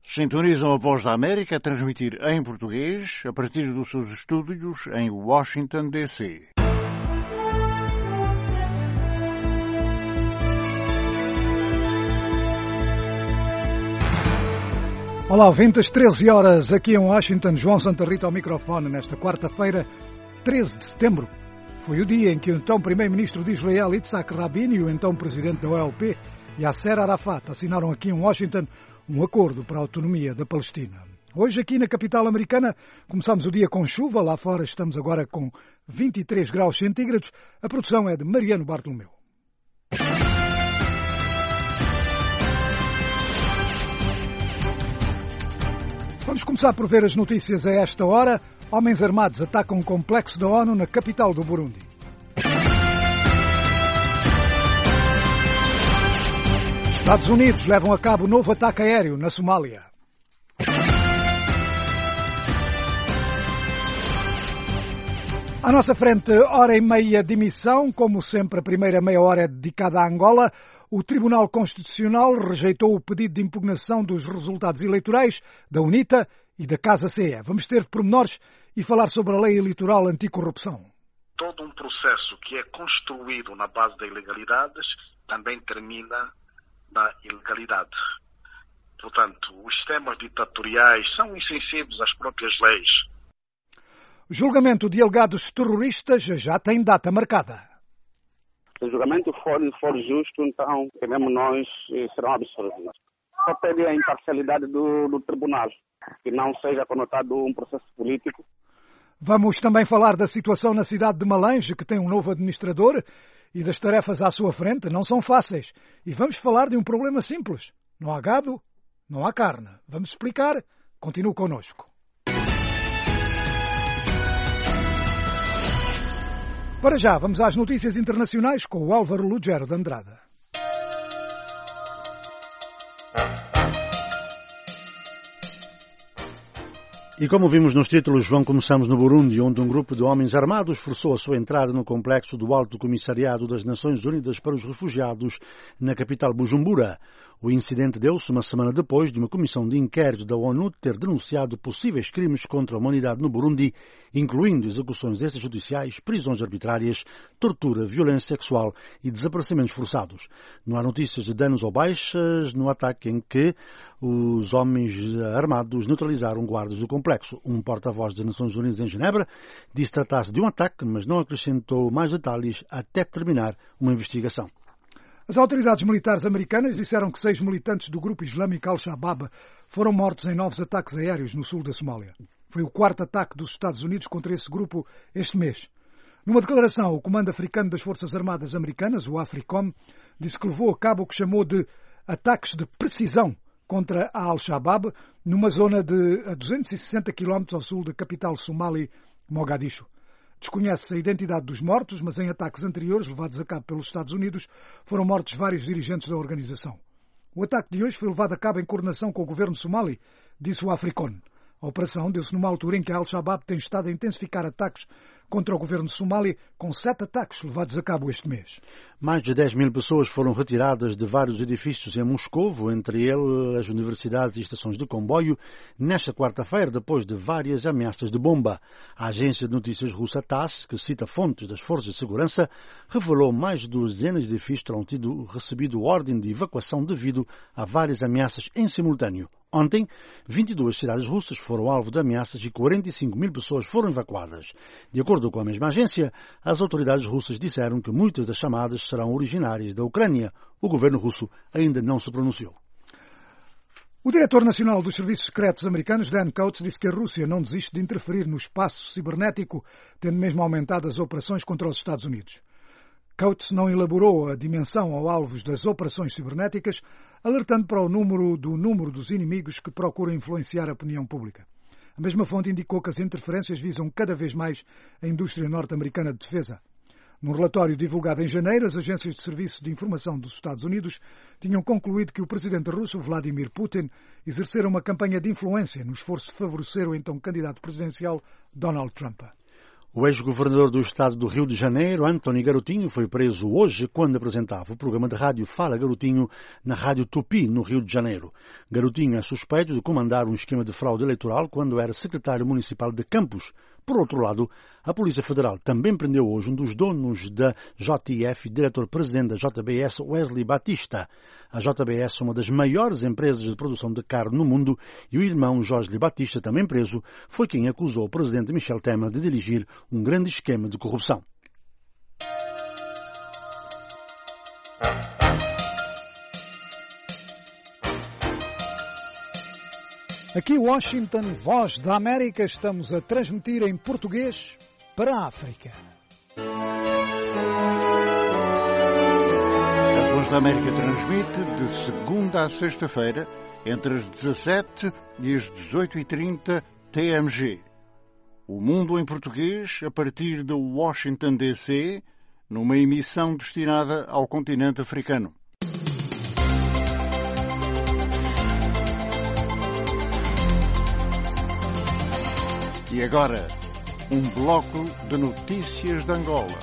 Sintonizam a Voz da América a transmitir em português a partir dos seus estúdios em Washington, D.C. Olá, ouvintes, 13 horas aqui em Washington. João Santa Rita ao microfone nesta quarta-feira, 13 de setembro. Foi o dia em que o então primeiro-ministro de Israel, Yitzhak Rabin, e o então presidente da OLP, Yasser Arafat, assinaram aqui em Washington um acordo para a autonomia da Palestina. Hoje aqui na capital americana começamos o dia com chuva, lá fora estamos agora com 23 graus centígrados. A produção é de Mariano Bartolomeu. Vamos começar por ver as notícias a esta hora. Homens armados atacam um complexo da ONU na capital do Burundi. Estados Unidos levam a cabo novo ataque aéreo na Somália. À nossa frente, hora e meia de emissão. Como sempre, a primeira meia hora é dedicada à Angola. O Tribunal Constitucional rejeitou o pedido de impugnação dos resultados eleitorais da UNITA e da Casa CE. Vamos ter pormenores e falar sobre a lei eleitoral anticorrupção. Todo um processo que é construído na base da ilegalidade também termina na ilegalidade. Portanto, os sistemas ditatoriais são insensíveis às próprias leis. O julgamento de alegados terroristas já tem data marcada. Se o julgamento for justo, então, queremos nós, serão absolvidos. Só pede a imparcialidade do tribunal, que não seja conotado um processo político. Vamos também falar da situação na cidade de Malange, que tem um novo administrador, e das tarefas à sua frente não são fáceis. E vamos falar de um problema simples. Não há gado, não há carne. Vamos explicar. Continue connosco. Para já, vamos às notícias internacionais com o Álvaro Lugero de Andrada. E como vimos nos títulos, João, começamos no Burundi, onde um grupo de homens armados forçou a sua entrada no complexo do Alto Comissariado das Nações Unidas para os Refugiados, na capital Bujumbura. O incidente deu-se uma semana depois de uma comissão de inquérito da ONU ter denunciado possíveis crimes contra a humanidade no Burundi, incluindo execuções extrajudiciais, prisões arbitrárias, tortura, violência sexual e desaparecimentos forçados. Não há notícias de danos ou baixas no ataque em que os homens armados neutralizaram guardas do complexo. Um porta-voz das Nações Unidas em Genebra disse tratar-se de um ataque, mas não acrescentou mais detalhes até terminar uma investigação. As autoridades militares americanas disseram que 6 militantes do grupo islâmico Al-Shabaab foram mortos em novos ataques aéreos no sul da Somália. Foi o 4º ataque dos Estados Unidos contra esse grupo este mês. Numa declaração, o Comando Africano das Forças Armadas Americanas, o AFRICOM, disse que levou a cabo o que chamou de ataques de precisão contra a Al-Shabaab numa zona de a 260 km ao sul da capital somali, Mogadishu. Desconhece-se a identidade dos mortos, mas em ataques anteriores, levados a cabo pelos Estados Unidos, foram mortos vários dirigentes da organização. O ataque de hoje foi levado a cabo em coordenação com o governo somali, disse o Africon. A operação deu-se numa altura em que a Al-Shabaab tem estado a intensificar ataques contra o governo somali, com 7 ataques levados a cabo este mês. Mais de 10 mil pessoas foram retiradas de vários edifícios em Moscovo, entre eles as universidades e estações de comboio, nesta quarta-feira, depois de várias ameaças de bomba. A agência de notícias russa TASS, que cita fontes das forças de segurança, revelou mais de dezenas de edifícios terão recebido ordem de evacuação devido a várias ameaças em simultâneo. Ontem, 22 cidades russas foram alvo de ameaças e 45 mil pessoas foram evacuadas. De acordo com a mesma agência, as autoridades russas disseram que muitas das chamadas serão originárias da Ucrânia. O governo russo ainda não se pronunciou. O diretor nacional dos Serviços Secretos americanos, Dan Coats, disse que a Rússia não desiste de interferir no espaço cibernético, tendo mesmo aumentado as operações contra os Estados Unidos. Coats não elaborou a dimensão ou alvos das operações cibernéticas, alertando para o número dos inimigos que procuram influenciar a opinião pública. A mesma fonte indicou que as interferências visam cada vez mais a indústria norte-americana de defesa. Num relatório divulgado em janeiro, as agências de serviço de informação dos Estados Unidos tinham concluído que o presidente russo Vladimir Putin exercera uma campanha de influência no esforço de favorecer o então candidato presidencial Donald Trump. O ex-governador do estado do Rio de Janeiro, Antony Garotinho, foi preso hoje quando apresentava o programa de rádio Fala Garotinho na Rádio Tupi, no Rio de Janeiro. Garotinho é suspeito de comandar um esquema de fraude eleitoral quando era secretário municipal de Campos. Por outro lado, a Polícia Federal também prendeu hoje um dos donos da JF, diretor-presidente da JBS, Wesley Batista. A JBS é uma das maiores empresas de produção de carne no mundo e o irmão Wesley Batista, também preso, foi quem acusou o presidente Michel Temer de dirigir um grande esquema de corrupção. Aqui Washington, Voz da América, estamos a transmitir em português para a África. A Voz da América transmite de segunda a sexta-feira, entre as 17 e as 18h30 TMG. O Mundo em Português, a partir de Washington, D.C., numa emissão destinada ao continente africano. E agora, um bloco de notícias de Angola.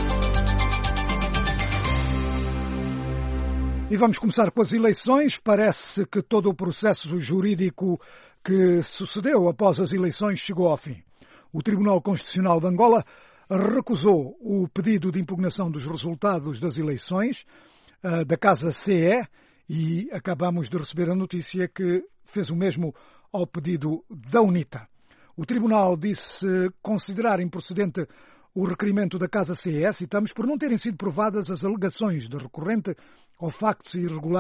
E vamos começar com as eleições. Parece que todo o processo jurídico que sucedeu após as eleições chegou ao fim. O Tribunal Constitucional de Angola recusou o pedido de impugnação dos resultados das eleições da Casa CE e acabamos de receber a notícia que fez o mesmo ao pedido da UNITA. O Tribunal disse considerar improcedente o requerimento da Casa CE, citamos, por não terem sido provadas as alegações de recorrente ou factos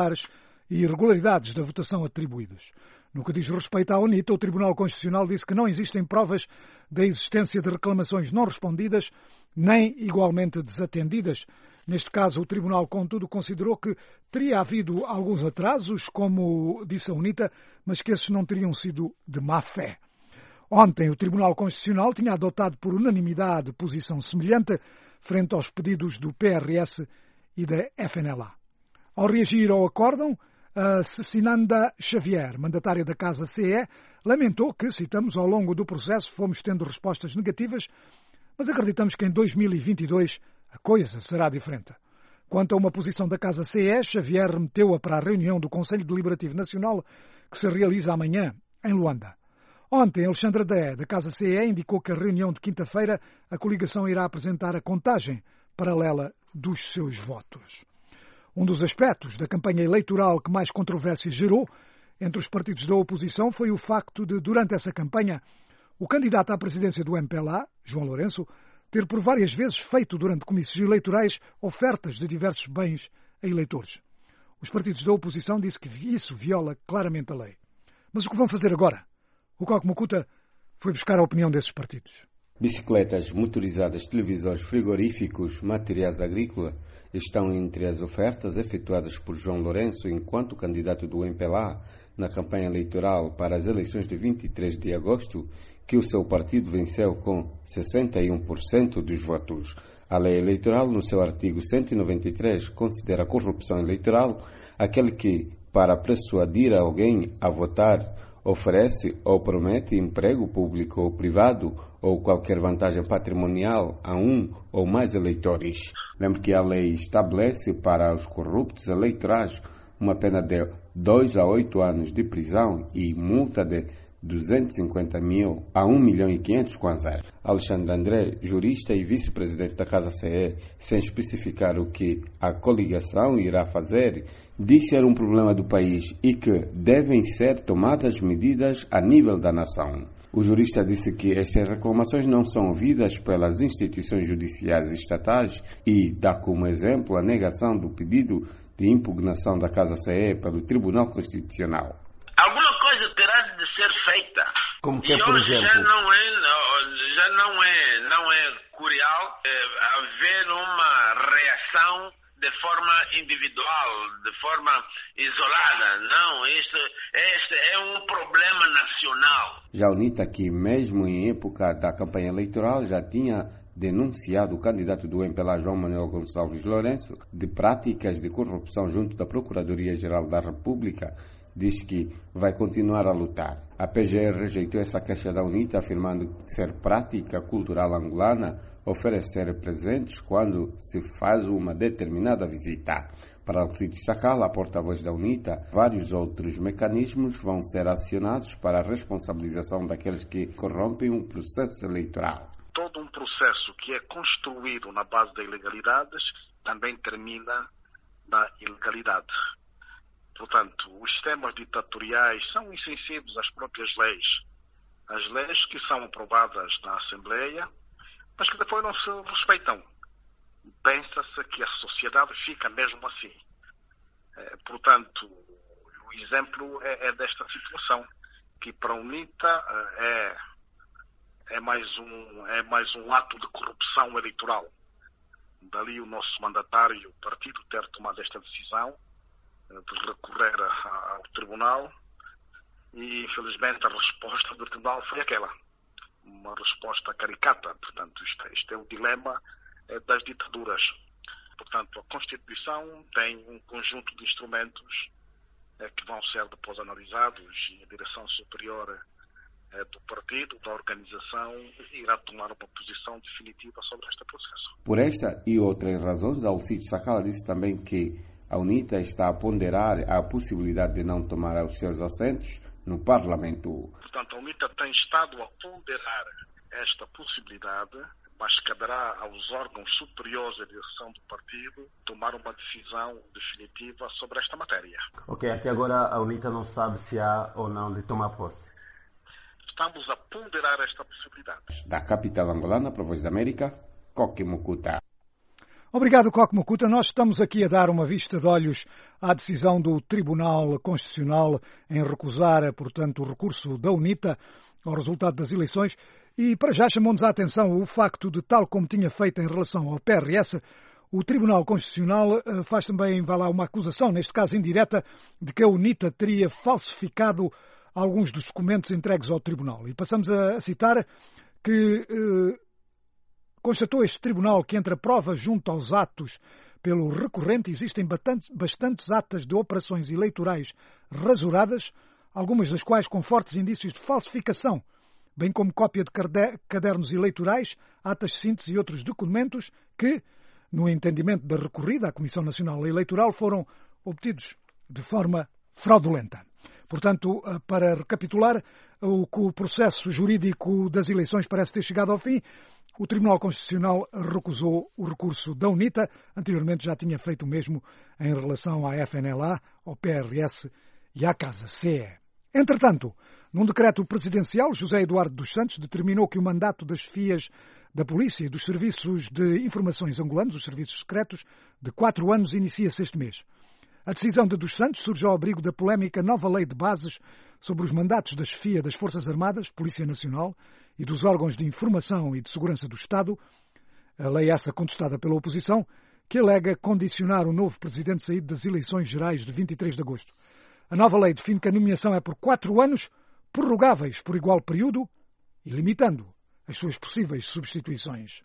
irregularidades da votação atribuídos. No que diz respeito à UNITA, o Tribunal Constitucional disse que não existem provas da existência de reclamações não respondidas, nem igualmente desatendidas. Neste caso, o Tribunal, contudo, considerou que teria havido alguns atrasos, como disse a UNITA, mas que esses não teriam sido de má fé. Ontem, o Tribunal Constitucional tinha adotado por unanimidade posição semelhante frente aos pedidos do PRS e da FNLA. Ao reagir ao acórdão, a Cecinanda Xavier, mandatária da Casa CE, lamentou que, citamos, ao longo do processo fomos tendo respostas negativas, mas acreditamos que em 2022 a coisa será diferente. Quanto a uma posição da Casa CE, Xavier remeteu-a para a reunião do Conselho Deliberativo Nacional que se realiza amanhã em Luanda. Ontem, Alexandre Dré, da Casa CE, indicou que a reunião de quinta-feira a coligação irá apresentar a contagem paralela dos seus votos. Um dos aspectos da campanha eleitoral que mais controvérsia gerou entre os partidos da oposição foi o facto de, durante essa campanha, o candidato à presidência do MPLA, João Lourenço, ter por várias vezes feito durante comícios eleitorais ofertas de diversos bens a eleitores. Os partidos da oposição dizem que isso viola claramente a lei. Mas o que vão fazer agora? O Coque Mucuta foi buscar a opinião desses partidos. Bicicletas motorizadas, televisores, frigoríficos, materiais agrícolas estão entre as ofertas efetuadas por João Lourenço enquanto candidato do MPLA na campanha eleitoral para as eleições de 23 de agosto, que o seu partido venceu com 61% dos votos. A lei eleitoral, no seu artigo 193, considera a corrupção eleitoral aquele que, para persuadir alguém a votar, oferece ou promete emprego público ou privado ou qualquer vantagem patrimonial a um ou mais eleitores. Lembre que a lei estabelece para os corruptos eleitorais uma pena de 2 a 8 anos de prisão e multa de 250 mil a 1.500.000 kwanzas. Alexandre André, jurista e vice-presidente da Casa CE, sem especificar o que a coligação irá fazer, disse ser um problema do país e que devem ser tomadas medidas a nível da nação. O jurista disse que estas reclamações não são ouvidas pelas instituições judiciais estatais e dá como exemplo a negação do pedido de impugnação da Casa CE pelo Tribunal Constitucional. Alguma coisa terá de ser feita. Como que é, por exemplo? Já não é curial haver uma reação de forma individual, de forma isolada. Não, este é um problema nacional. Já a UNITA, que mesmo em época da campanha eleitoral já tinha denunciado o candidato do MPLA, João Manuel Gonçalves Lourenço, de práticas de corrupção junto da Procuradoria-Geral da República diz que vai continuar a lutar. A PGR rejeitou essa queixa da UNITA, afirmando ser prática cultural angolana oferecer presentes quando se faz uma determinada visita. Para Alcides Sakala, porta-voz da UNITA, vários outros mecanismos vão ser acionados para a responsabilização daqueles que corrompem um processo eleitoral. Todo um processo que é construído na base da ilegalidades também termina na ilegalidade. Portanto, os sistemas ditatoriais são insensíveis às próprias leis. As leis que são aprovadas na Assembleia, mas que depois não se respeitam. Pensa-se que a sociedade fica mesmo assim. Portanto, o exemplo é desta situação, que para a UNITA é mais um ato de corrupção eleitoral. Dali o nosso mandatário, o partido, ter tomado esta decisão de recorrer ao tribunal e, infelizmente, a resposta do tribunal foi aquela. Uma resposta caricata. Portanto, isto é o dilema das ditaduras. Portanto, a Constituição tem um conjunto de instrumentos que vão ser depois analisados e a direção superior do partido, da organização, irá tomar uma posição definitiva sobre este processo. Por esta e outras razões, Alcides Sakala disse também que a UNITA está a ponderar a possibilidade de não tomar os seus assentos no Parlamento. Portanto, a UNITA tem estado a ponderar esta possibilidade, mas caberá aos órgãos superiores da direção do partido tomar uma decisão definitiva sobre esta matéria. Ok, até agora a UNITA não sabe se há ou não de tomar posse. Estamos a ponderar esta possibilidade. Da capital angolana, para a Voz da América, Coque Mucuta. Obrigado, Coque Mucuta. Nós estamos aqui a dar uma vista de olhos à decisão do Tribunal Constitucional em recusar, portanto, o recurso da UNITA ao resultado das eleições e, para já, chamou-nos a atenção o facto de, tal como tinha feito em relação ao PRS, o Tribunal Constitucional faz também, vai lá, uma acusação, neste caso indireta, de que a UNITA teria falsificado alguns dos documentos entregues ao Tribunal. E passamos a citar que constatou este Tribunal que entre a prova junto aos atos pelo recorrente existem bastantes atas de operações eleitorais rasuradas, algumas das quais com fortes indícios de falsificação, bem como cópia de cadernos eleitorais, atas de síntese e outros documentos que, no entendimento da recorrida à Comissão Nacional Eleitoral, foram obtidos de forma fraudulenta. Portanto, para recapitular, o processo jurídico das eleições parece ter chegado ao fim. O Tribunal Constitucional recusou o recurso da UNITA. Anteriormente já tinha feito o mesmo em relação à FNLA, ao PRS e à Casa CE. Entretanto, num decreto presidencial, José Eduardo dos Santos determinou que o mandato das chefias da Polícia e dos Serviços de Informações angolanos, os serviços secretos, de 4 anos, inicia-se este mês. A decisão de Dos Santos surge ao abrigo da polémica nova lei de bases sobre os mandatos da chefia das Forças Armadas, Polícia Nacional e dos órgãos de informação e de segurança do Estado, a lei essa contestada pela oposição, que alega condicionar o novo presidente saído das eleições gerais de 23 de agosto. A nova lei define que a nomeação é por 4 anos, prorrogáveis por igual período e limitando as suas possíveis substituições.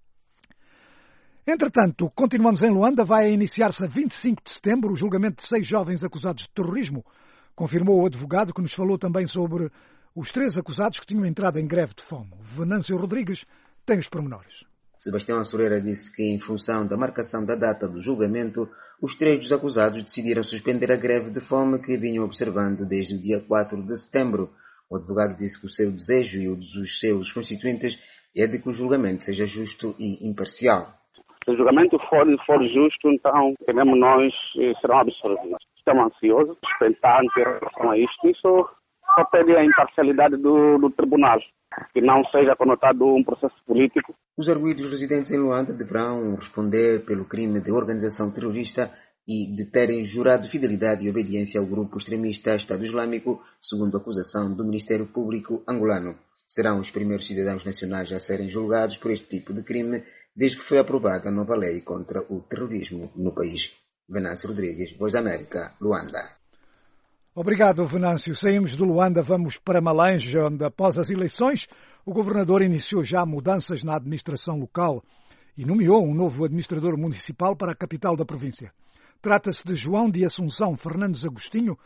Entretanto, continuamos em Luanda. Vai iniciar-se a 25 de setembro o julgamento de 6 jovens acusados de terrorismo, confirmou o advogado que nos falou também sobre os 3 acusados que tinham entrado em greve de fome. Venâncio Rodrigues tem os pormenores. Sebastião Assureira disse que, em função da marcação da data do julgamento, os 3 dos acusados decidiram suspender a greve de fome que vinham observando desde o dia 4 de setembro. O advogado disse que o seu desejo e o dos seus constituintes é de que o julgamento seja justo e imparcial. Se o julgamento for justo, então, queremos nós, serão absorvidos. Estamos ansiosos, expectantes em relação a isto. Isso só pede a imparcialidade do tribunal, que não seja conotado um processo político. Os arguidos residentes em Luanda deverão responder pelo crime de organização terrorista e de terem jurado fidelidade e obediência ao grupo extremista Estado Islâmico, segundo a acusação do Ministério Público angolano. Serão os primeiros cidadãos nacionais a serem julgados por este tipo de crime, desde que foi aprovada a nova lei contra o terrorismo no país. Venâncio Rodrigues, Voz da América, Luanda. Obrigado, Venâncio. Saímos de Luanda, vamos para Malange, onde, após as eleições, o governador iniciou já mudanças na administração local e nomeou um novo administrador municipal para a capital da província. Trata-se de João de Assunção Fernandes Agostinho,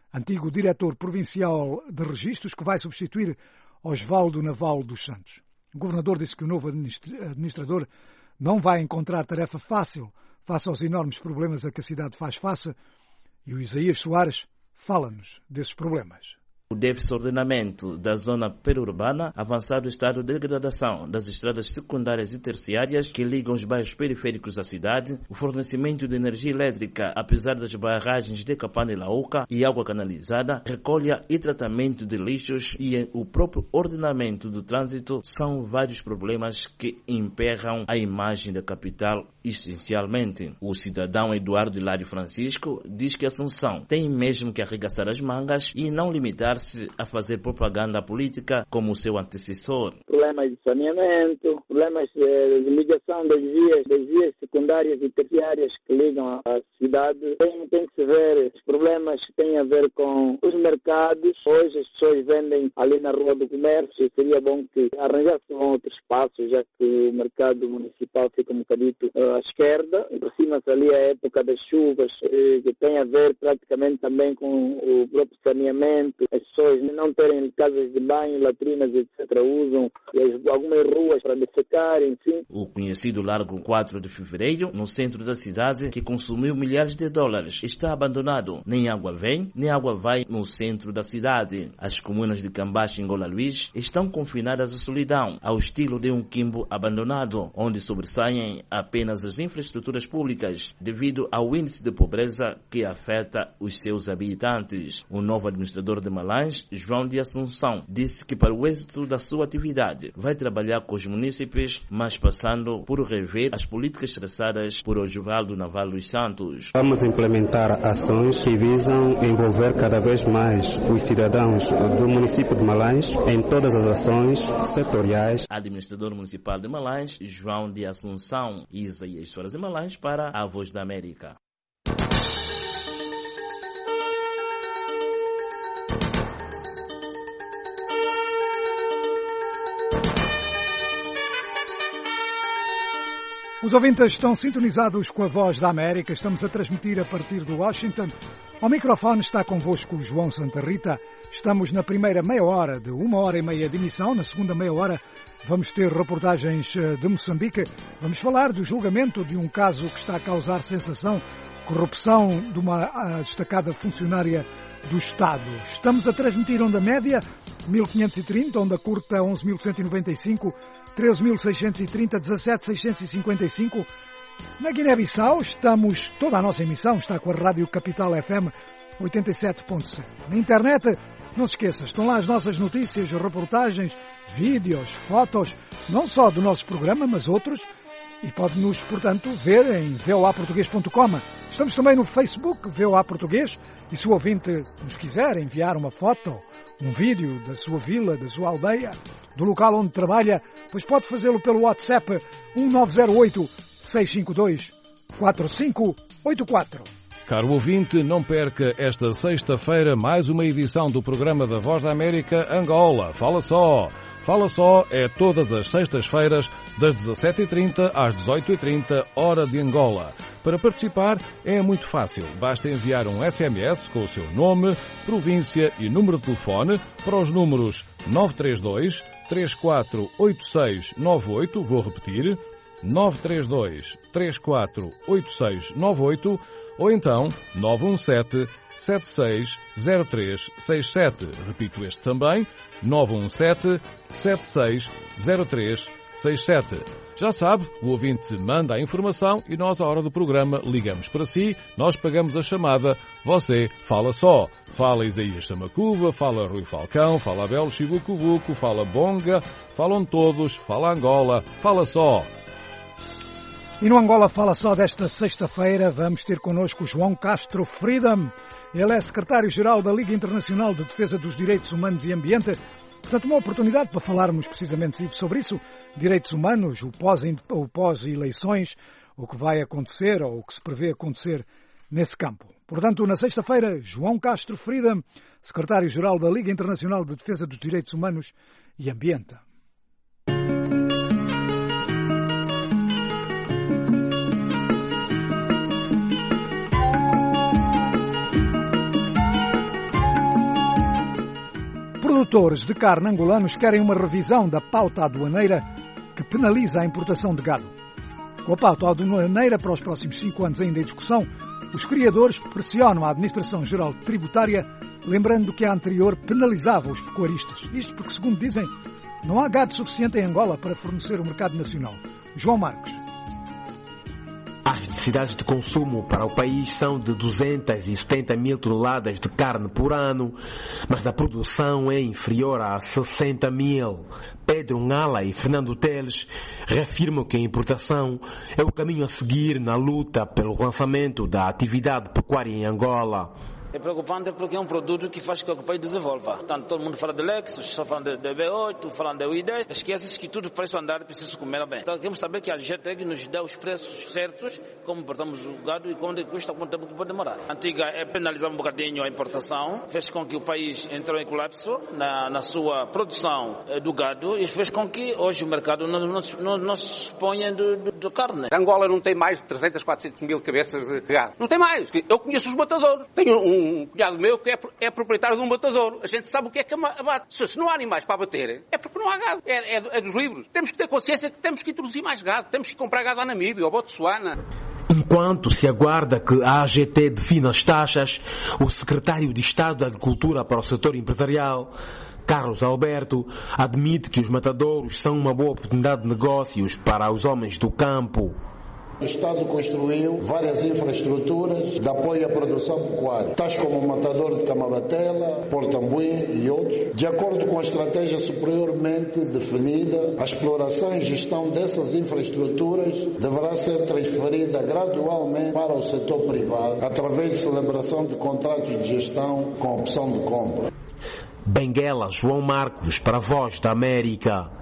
antigo diretor provincial de registros, que vai substituir Osvaldo Naval dos Santos. O governador disse que o novo administrador não vai encontrar tarefa fácil face aos enormes problemas a que a cidade faz face, e o Isaías Soares fala-nos desses problemas. O déficit de ordenamento da zona periurbana, avançado estado de degradação das estradas secundárias e terciárias que ligam os bairros periféricos à cidade, o fornecimento de energia elétrica, apesar das barragens de Capana e Laúca e água canalizada, recolha e tratamento de lixos e o próprio ordenamento do trânsito são vários problemas que emperram a imagem da capital essencialmente. O cidadão Eduardo Hilário Francisco diz que Assunção tem mesmo que arregaçar as mangas e não limitar a fazer propaganda política como o seu antecessor. Problemas de saneamento, problemas de ligação das vias secundárias e terciárias que ligam à cidade. Tem que se ver os problemas que têm a ver com os mercados. Hoje as pessoas vendem ali na Rua do Comércio e seria bom que arranjassem outro espaço, já que o mercado municipal fica um bocadito à esquerda. Aproxima-se ali a época das chuvas, que tem a ver praticamente também com o próprio saneamento. As pessoas não terem casas de banho, latrinas, etc. Usam algumas ruas para defecar, enfim. O conhecido Largo 4 de Fevereiro, no centro da cidade, que consumiu milhares de dólares, está abandonado. Nem água vem, nem água vai no centro da cidade. As comunas de Cambache e Angola Luís estão confinadas à solidão, ao estilo de um quimbo abandonado, onde sobressaem apenas as infraestruturas públicas, devido ao índice de pobreza que afeta os seus habitantes. O novo administrador de Malães, João de Assunção, disse que para o êxito da sua atividade vai trabalhar com os munícipes, mas passando por rever as políticas traçadas por Osvaldo Naval dos Santos. Vamos implementar ações que visam envolver cada vez mais os cidadãos do município de Malães em todas as ações setoriais. Administrador municipal de Malães, João de Assunção, Isaías Soares de Malães para a Voz da América. Os ouvintes estão sintonizados com a Voz da América. Estamos a transmitir a partir de Washington. Ao microfone está convosco João Santa Rita. Estamos na primeira meia hora de 1h30 de emissão. Na segunda meia hora vamos ter reportagens de Moçambique. Vamos falar do julgamento de um caso que está a causar sensação, corrupção de uma destacada funcionária do Estado. Estamos a transmitir onda média 1530, onda curta 11.195, 13.630, 17.655. Na Guiné-Bissau estamos, toda a nossa emissão está com a Rádio Capital FM 87.7. Na internet, não se esqueça, estão lá as nossas notícias, reportagens, vídeos, fotos, não só do nosso programa, mas outros. E pode-nos, portanto, ver em voaportugues.com. Estamos também no Facebook, VOA Português. E se o ouvinte nos quiser enviar uma foto, um vídeo da sua vila, da sua aldeia, do local onde trabalha, pois pode fazê-lo pelo WhatsApp 1908-652-4584. Caro ouvinte, não perca esta sexta-feira mais uma edição do programa da Voz da América Angola. Fala só! Fala Só é todas as sextas-feiras, das 17h30 às 18h30, hora de Angola. Para participar é muito fácil. Basta enviar um SMS com o seu nome, província e número de telefone para os números 932 348698, vou repetir, 932 348698, ou então 917 760367. Repito este também, 917 760367. Já sabe, o ouvinte manda a informação e nós, à hora do programa, ligamos para si, nós pagamos a chamada, você fala só. Fala Isaías Samacuva, fala Rui Falcão, fala Abel Chibucubuco, fala Bonga, falam todos, fala Angola, fala só. E no Angola Fala Só desta sexta-feira vamos ter connosco João Castro Freedom. Ele é secretário-geral da Liga Internacional de Defesa dos Direitos Humanos e Ambiente. Portanto, uma oportunidade para falarmos precisamente sobre isso. Direitos humanos, o pós-eleições, o que vai acontecer ou o que se prevê acontecer nesse campo. Portanto, na sexta-feira, João Castro Freedom, secretário-geral da Liga Internacional de Defesa dos Direitos Humanos e Ambiente. produtores de carne angolanos querem uma revisão da pauta aduaneira que penaliza a importação de gado. Com a pauta aduaneira para os próximos 5 anos ainda em discussão, os criadores pressionam a Administração-Geral Tributária, lembrando que a anterior penalizava os pecuaristas. Isto porque, segundo dizem, não há gado suficiente em Angola para fornecer o mercado nacional. João Marcos. As necessidades de consumo para o país são de 270 mil toneladas de carne por ano, mas a produção é inferior a 60 mil. Pedro Ngala e Fernando Teles reafirmam que a importação é o caminho a seguir na luta pelo lançamento da atividade pecuária em Angola. É preocupante porque é um produto que faz com que o país desenvolva. Portanto, todo mundo fala de Lexus, só falam de B8, falam de I10. Esquece que tudo para isso andar precisa comer bem. Então, queremos saber que a GTEC nos dê os preços certos, como importamos o gado e quanto custa, quanto tempo que pode demorar. A antiga é penalizar um bocadinho a importação, fez com que o país entrou em colapso na sua produção do gado e fez com que hoje o mercado não se exponha de carne. Angola não tem mais de 300, 400 mil cabeças de gado. Não tem mais. Eu conheço os matadores. Tenho um cunhado meu que é proprietário de um matadouro. A gente sabe o que é que abate. Se não há animais para abater, é porque não há gado. É dos livros. Temos que ter consciência que temos que introduzir mais gado. Temos que comprar gado à Namíbia ou Botsuana. Enquanto se aguarda que a AGT defina as taxas, o secretário de Estado da Agricultura para o setor empresarial, Carlos Alberto, admite que os matadouros são uma boa oportunidade de negócios para os homens do campo. O Estado construiu várias infraestruturas de apoio à produção pecuária, tais como o matador de Camabatela, Portambuim e outros. De acordo com a estratégia superiormente definida, a exploração e gestão dessas infraestruturas deverá ser transferida gradualmente para o setor privado, através de celebração de contratos de gestão com opção de compra. Benguela, João Marcos, para a Voz da América.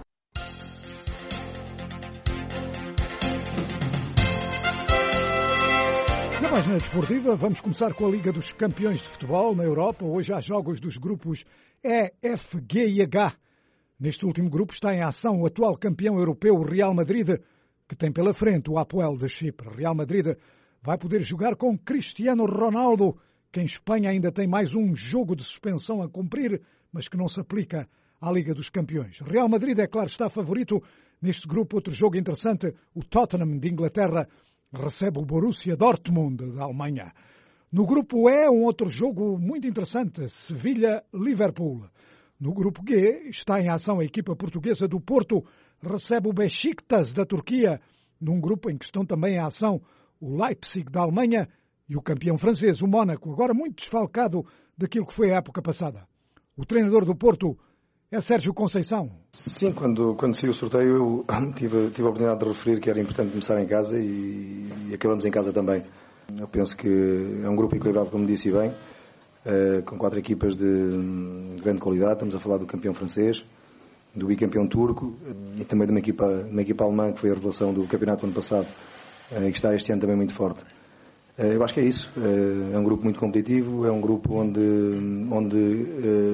Mais na desportiva, vamos começar com a Liga dos Campeões de Futebol na Europa. Hoje há jogos dos grupos E, F, G e H. Neste último grupo está em ação o atual campeão europeu, o Real Madrid, que tem pela frente o Apoel de Chipre. Real Madrid vai poder jogar com Cristiano Ronaldo, que em Espanha ainda tem mais um jogo de suspensão a cumprir, mas que não se aplica à Liga dos Campeões. Real Madrid, é claro, está favorito neste grupo. Outro jogo interessante, o Tottenham de Inglaterra recebe o Borussia Dortmund da Alemanha. No grupo E, um outro jogo muito interessante, Sevilha-Liverpool. No grupo G, está em ação a equipa portuguesa do Porto, recebe o Beşiktaş da Turquia, num grupo em que estão também em ação o Leipzig da Alemanha e o campeão francês, o Mónaco, agora muito desfalcado daquilo que foi a época passada. O treinador do Porto é Sérgio Conceição. Sim, quando saiu o sorteio eu tive a oportunidade de referir que era importante começar em casa e acabamos em casa também. Eu penso que é um grupo equilibrado, como disse bem, com 4 equipas de grande qualidade. Estamos a falar do campeão francês, do bicampeão turco e também de uma equipa alemã que foi a revelação do campeonato do ano passado, que está este ano também muito forte. Eu acho que é isso. É um grupo muito competitivo, é um grupo onde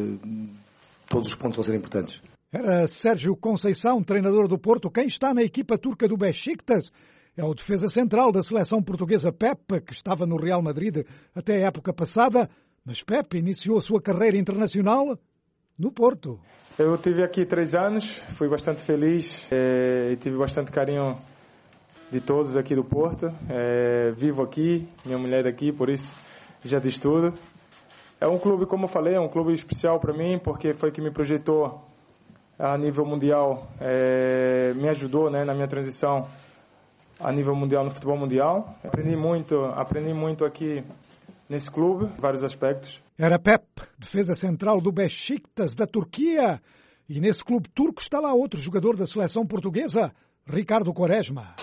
todos os pontos vão ser importantes. Era Sérgio Conceição, treinador do Porto. Quem está na equipa turca do Beşiktaş é o defesa central da seleção portuguesa Pepe, que estava no Real Madrid até a época passada, mas Pepe iniciou a sua carreira internacional no Porto. Eu estive aqui 3 anos, fui bastante feliz e tive bastante carinho de todos aqui do Porto. Vivo aqui, minha mulher daqui, por isso já diz tudo. É um clube, como eu falei, é um clube especial para mim, porque foi que me projetou a nível mundial, me ajudou, né, na minha transição a nível mundial, no futebol mundial. Aprendi muito aqui nesse clube, vários aspectos. Era Pep, defesa central do Beşiktaş da Turquia. E nesse clube turco está lá outro jogador da seleção portuguesa, Ricardo Quaresma.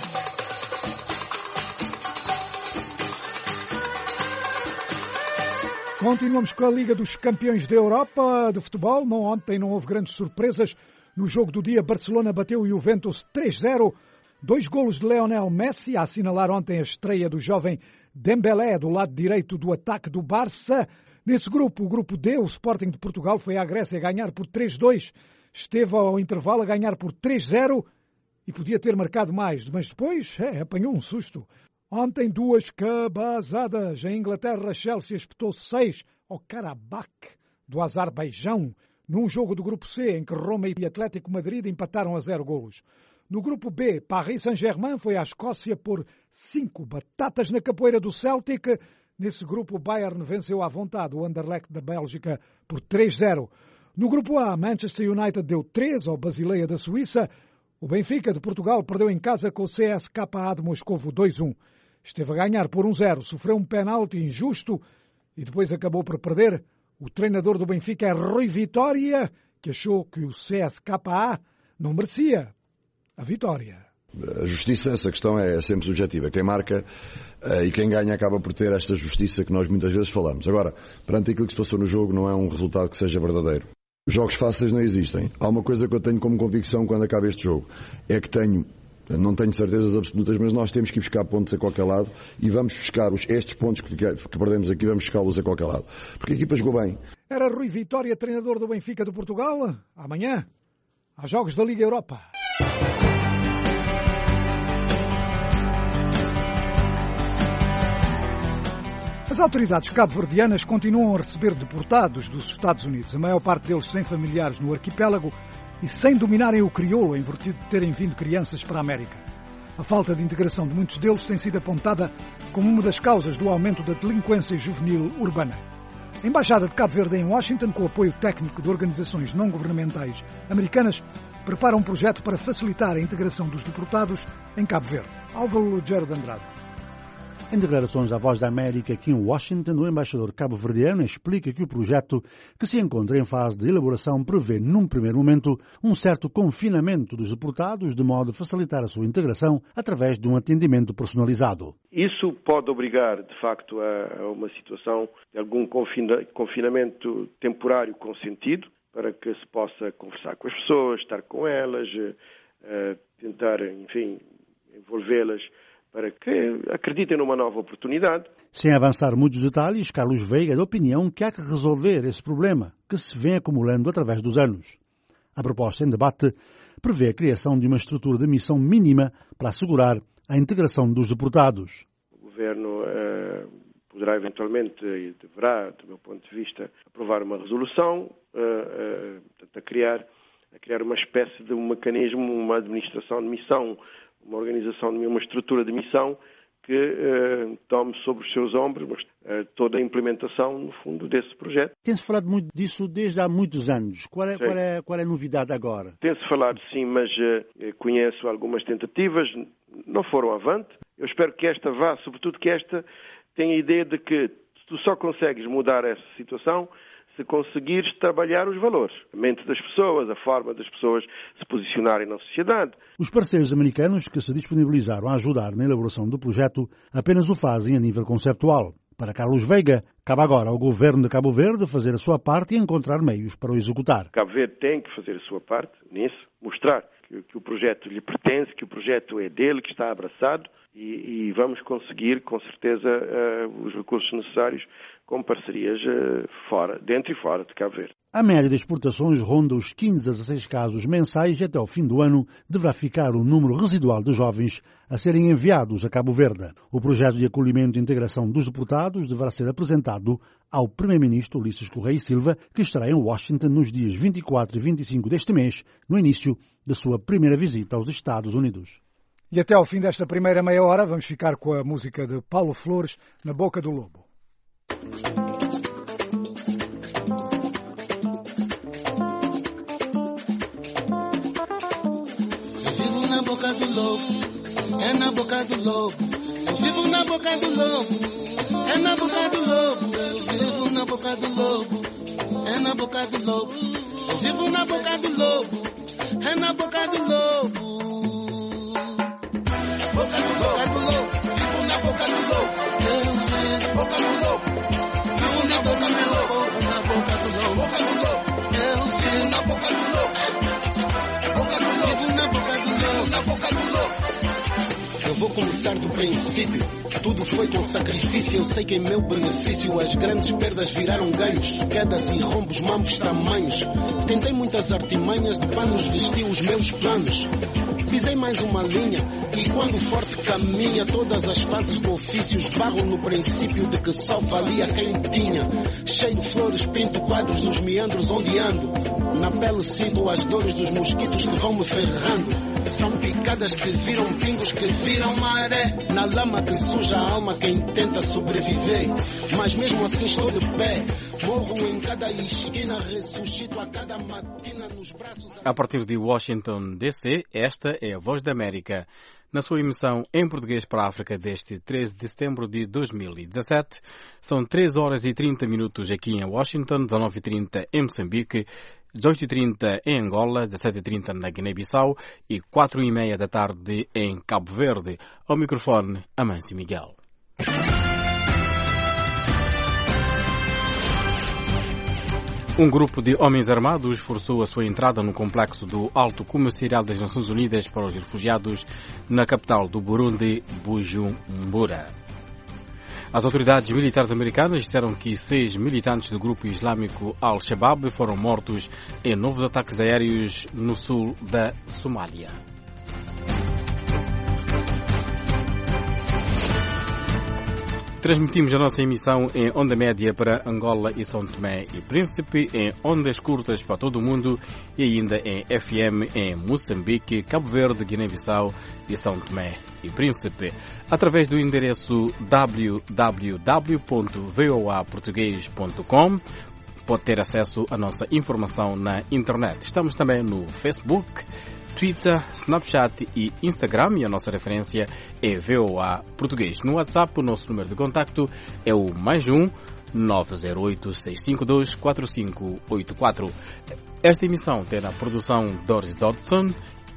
Continuamos com a Liga dos Campeões da Europa de futebol. Ontem não houve grandes surpresas. No jogo do dia, Barcelona bateu o Juventus 3-0. 2 golos de Lionel Messi, a assinalar ontem a estreia do jovem Dembélé do lado direito do ataque do Barça. Nesse grupo, o grupo D, o Sporting de Portugal foi à Grécia ganhar por 3-2. Esteve ao intervalo a ganhar por 3-0 e podia ter marcado mais, mas depois apanhou um susto. Ontem 2 cabazadas. Em Inglaterra, Chelsea espetou 6 ao Karabakh do Azerbaijão. num jogo do Grupo C em que Roma e Atlético Madrid empataram a 0 golos. No Grupo B, Paris Saint-Germain foi à Escócia por 5 batatas na capoeira do Celtic. Nesse grupo, o Bayern venceu à vontade o Anderlecht da Bélgica por 3-0. No Grupo A, Manchester United deu 3 ao Basileia da Suíça. O Benfica de Portugal perdeu em casa com o CSKA de Moscovo 2-1. Esteve a ganhar por 1-0, sofreu um penalti injusto e depois acabou por perder. O treinador do Benfica é Rui Vitória, que achou que o CSKA não merecia a vitória. A justiça, essa questão é sempre subjetiva. Quem marca e quem ganha acaba por ter esta justiça que nós muitas vezes falamos. Agora, perante aquilo que se passou no jogo, não é um resultado que seja verdadeiro. Jogos fáceis não existem. Há uma coisa que eu tenho como convicção quando acaba este jogo. É que não tenho certezas absolutas, mas nós temos que ir buscar pontos a qualquer lado e vamos buscar estes pontos que perdemos aqui, vamos buscá-los a qualquer lado. Porque a equipa jogou bem. Era Rui Vitória, treinador do Benfica de Portugal. Amanhã, há jogos da Liga Europa. As autoridades cabo-verdianas continuam a receber deportados dos Estados Unidos, a maior parte deles sem familiares no arquipélago e sem dominarem o crioulo, em virtude de terem vindo crianças para a América. A falta de integração de muitos deles tem sido apontada como uma das causas do aumento da delinquência juvenil urbana. A Embaixada de Cabo Verde em Washington, com o apoio técnico de organizações não-governamentais americanas, prepara um projeto para facilitar a integração dos deportados em Cabo Verde. Álvaro Lugero de Andrade. Em declarações à Voz da América aqui em Washington, o embaixador cabo-verdiano explica que o projeto, que se encontra em fase de elaboração, prevê, num primeiro momento, um certo confinamento dos deportados, de modo a facilitar a sua integração através de um atendimento personalizado. Isso pode obrigar, de facto, a uma situação de algum confinamento temporário consentido, para que se possa conversar com as pessoas, estar com elas, tentar, enfim, envolvê-las, para que acreditem numa nova oportunidade. Sem avançar muitos detalhes, Carlos Veiga é da opinião que há que resolver esse problema, que se vem acumulando através dos anos. A proposta em debate prevê a criação de uma estrutura de missão mínima para assegurar a integração dos deportados. O Governo poderá eventualmente, e deverá, do meu ponto de vista, aprovar uma resolução a criar uma espécie de um mecanismo, uma administração de missão, uma organização, uma estrutura de missão que tome sobre os seus ombros toda a implementação, no fundo, desse projeto. Tem-se falado muito disso desde há muitos anos. Qual é a novidade agora? Tem-se falado, sim, mas conheço algumas tentativas, não foram avante. Eu espero que esta vá, sobretudo que esta tenha a ideia de que tu só consegues mudar essa situação se conseguires trabalhar os valores, a mente das pessoas, a forma das pessoas se posicionarem na sociedade. Os parceiros americanos que se disponibilizaram a ajudar na elaboração do projeto apenas o fazem a nível conceptual. Para Carlos Veiga, cabe agora ao governo de Cabo Verde fazer a sua parte e encontrar meios para o executar. Cabo Verde tem que fazer a sua parte nisso, mostrar que o projeto lhe pertence, que o projeto é dele, que está abraçado e vamos conseguir, com certeza, os recursos necessários com parcerias dentro e fora de Cabo Verde. A média de exportações ronda os 15 a 16 casos mensais e até ao fim do ano deverá ficar o número residual de jovens a serem enviados a Cabo Verde. O projeto de acolhimento e integração dos deportados deverá ser apresentado ao Primeiro-Ministro Ulisses Correia Silva, que estará em Washington nos dias 24 e 25 deste mês, no início da sua primeira visita aos Estados Unidos. E até ao fim desta primeira meia hora vamos ficar com a música de Paulo Flores, Na Boca do Lobo. Vivo na boca do lobo, é na boca do lobo. Eu vivo na boca do lobo, é na boca do lobo. Eu vivo na boca do lobo, é na boca do lobo. Eu vivo na boca do lobo, é na boca do lobo. Boca do lobo, vivo na boca do lobo. Eu vivo boca do lobo. Na boca do lobo, na boca do lobo, boca do lobo. Eu vivo na boca do lobo. Boca do lobo, na boca do lobo, na boca do lobo. Eu vou começar do princípio. Tudo foi com sacrifício, eu sei que em meu benefício as grandes perdas viraram ganhos, quedas e rombos, mambos tamanhos. Tentei muitas artimanhas, de panos vesti os meus planos. Pisei mais uma linha e quando o forte caminha, todas as fases do ofício esbarram no princípio de que só valia quem tinha. Cheio de flores, pinto quadros nos meandros onde ando. Na pele sinto as dores dos mosquitos que vão me ferrando. São picadas que viram pingos, que viram maré. Na lama que suja a alma quem tenta sobreviver. Mas mesmo assim estou de pé. Morro em cada esquina, ressuscito a cada matina nos braços. A partir de Washington, D.C., esta é a Voz da América. Na sua emissão em português para a África deste 13 de setembro de 2017, são 3 horas e 30 minutos aqui em Washington, 19h30 em Moçambique, 18h30 em Angola, 17h30 na Guiné-Bissau e 4h30 da tarde em Cabo Verde. Ao microfone, Amâncio Miguel. Um grupo de homens armados forçou a sua entrada no complexo do Alto Comissariado das Nações Unidas para os Refugiados na capital do Burundi, Bujumbura. As autoridades militares americanas disseram que 6 militantes do grupo islâmico Al-Shabaab foram mortos em novos ataques aéreos no sul da Somália. Transmitimos a nossa emissão em onda média para Angola e São Tomé e Príncipe, em ondas curtas para todo o mundo e ainda em FM em Moçambique, Cabo Verde, Guiné-Bissau e São Tomé e Príncipe, através do endereço www.voaportugues.com. Pode ter acesso à nossa informação na internet. Estamos também no Facebook, Twitter, Snapchat e Instagram, e a nossa referência é VOA Português. No WhatsApp, o nosso número de contacto é o +1 908 652 4584. Esta emissão tem na produção Doris Dodson.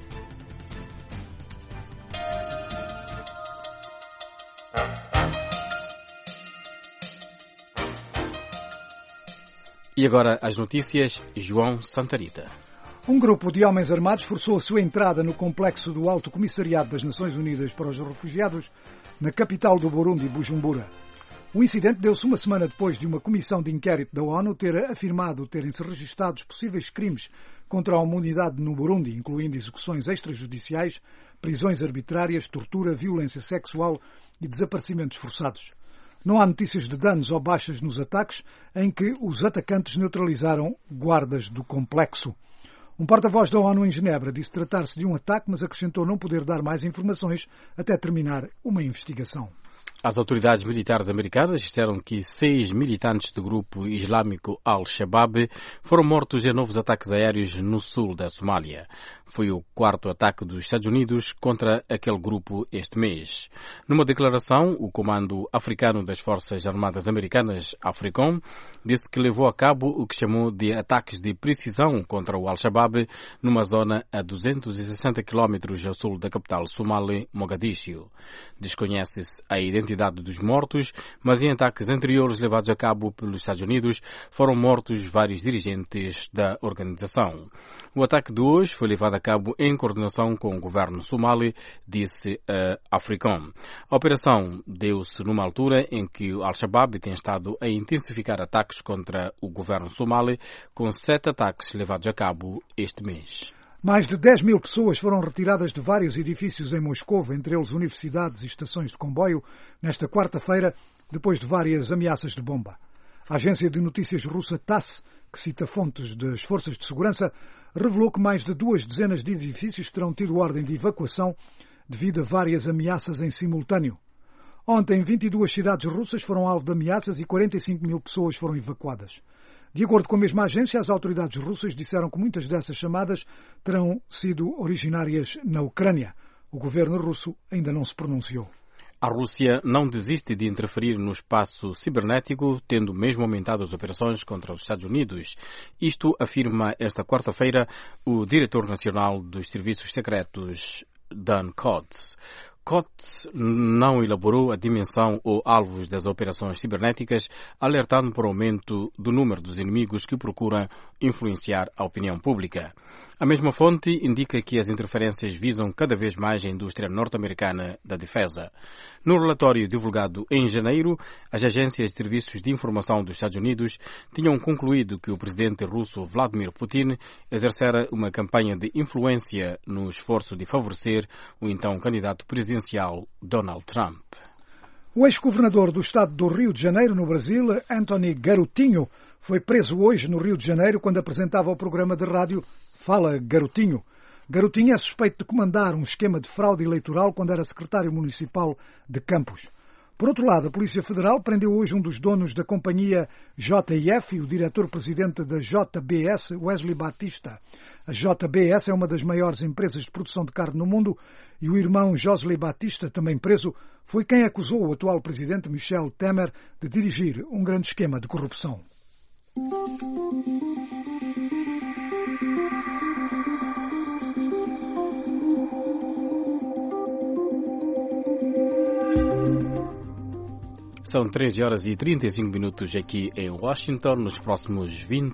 E agora as notícias, João Santarita. Um grupo de homens armados forçou a sua entrada no complexo do Alto Comissariado das Nações Unidas para os Refugiados, na capital do Burundi, Bujumbura. O incidente deu-se uma semana depois de uma comissão de inquérito da ONU ter afirmado terem-se registados possíveis crimes contra a humanidade no Burundi, incluindo execuções extrajudiciais, prisões arbitrárias, tortura, violência sexual e desaparecimentos forçados. Não há notícias de danos ou baixas nos ataques, em que os atacantes neutralizaram guardas do complexo. Um porta-voz da ONU em Genebra disse tratar-se de um ataque, mas acrescentou não poder dar mais informações até terminar uma investigação. As autoridades militares americanas disseram que 6 militantes do grupo islâmico Al-Shabaab foram mortos em novos ataques aéreos no sul da Somália. Foi o 4º ataque dos Estados Unidos contra aquele grupo este mês. Numa declaração, o Comando Africano das Forças Armadas Americanas, AFRICOM, disse que levou a cabo o que chamou de ataques de precisão contra o Al-Shabaab numa zona a 260 quilómetros ao sul da capital somali, Mogadiscio. Desconhece-se a identidade dos mortos, mas em ataques anteriores levados a cabo pelos Estados Unidos foram mortos vários dirigentes da organização. O ataque de hoje foi levado a cabo em coordenação com o governo somali, disse a AFRICOM. A operação deu-se numa altura em que o Al-Shabaab tem estado a intensificar ataques contra o governo somali, com 7 ataques levados a cabo este mês. Mais de 10 mil pessoas foram retiradas de vários edifícios em Moscou, entre eles universidades e estações de comboio, nesta quarta-feira, depois de várias ameaças de bomba. A agência de notícias russa TASS, que cita fontes das forças de segurança, revelou que mais de 2 dezenas de edifícios terão tido ordem de evacuação devido a várias ameaças em simultâneo. Ontem, 22 cidades russas foram alvo de ameaças e 45 mil pessoas foram evacuadas. De acordo com a mesma agência, as autoridades russas disseram que muitas dessas chamadas terão sido originárias na Ucrânia. O governo russo ainda não se pronunciou. A Rússia não desiste de interferir no espaço cibernético, tendo mesmo aumentado as operações contra os Estados Unidos. Isto afirma esta quarta-feira o diretor nacional dos serviços secretos, Dan Coats. Coats não elaborou a dimensão ou alvos das operações cibernéticas, alertando para o aumento do número dos inimigos que procuram influenciar a opinião pública. A mesma fonte indica que as interferências visam cada vez mais a indústria norte-americana da defesa. No relatório divulgado em janeiro, as agências de serviços de informação dos Estados Unidos tinham concluído que o presidente russo Vladimir Putin exercera uma campanha de influência no esforço de favorecer o então candidato presidencial Donald Trump. O ex-governador do estado do Rio de Janeiro, no Brasil, Anthony Garotinho, foi preso hoje no Rio de Janeiro quando apresentava o programa de rádio Fala Garotinho. Garotinho é suspeito de comandar um esquema de fraude eleitoral quando era secretário municipal de Campos. Por outro lado, a Polícia Federal prendeu hoje um dos donos da companhia JF e o diretor-presidente da JBS, Wesley Batista. A JBS é uma das maiores empresas de produção de carne no mundo e o irmão Josley Batista, também preso, foi quem acusou o atual presidente Michel Temer de dirigir um grande esquema de corrupção. São 13 horas e 35 minutos aqui em Washington. Nos próximos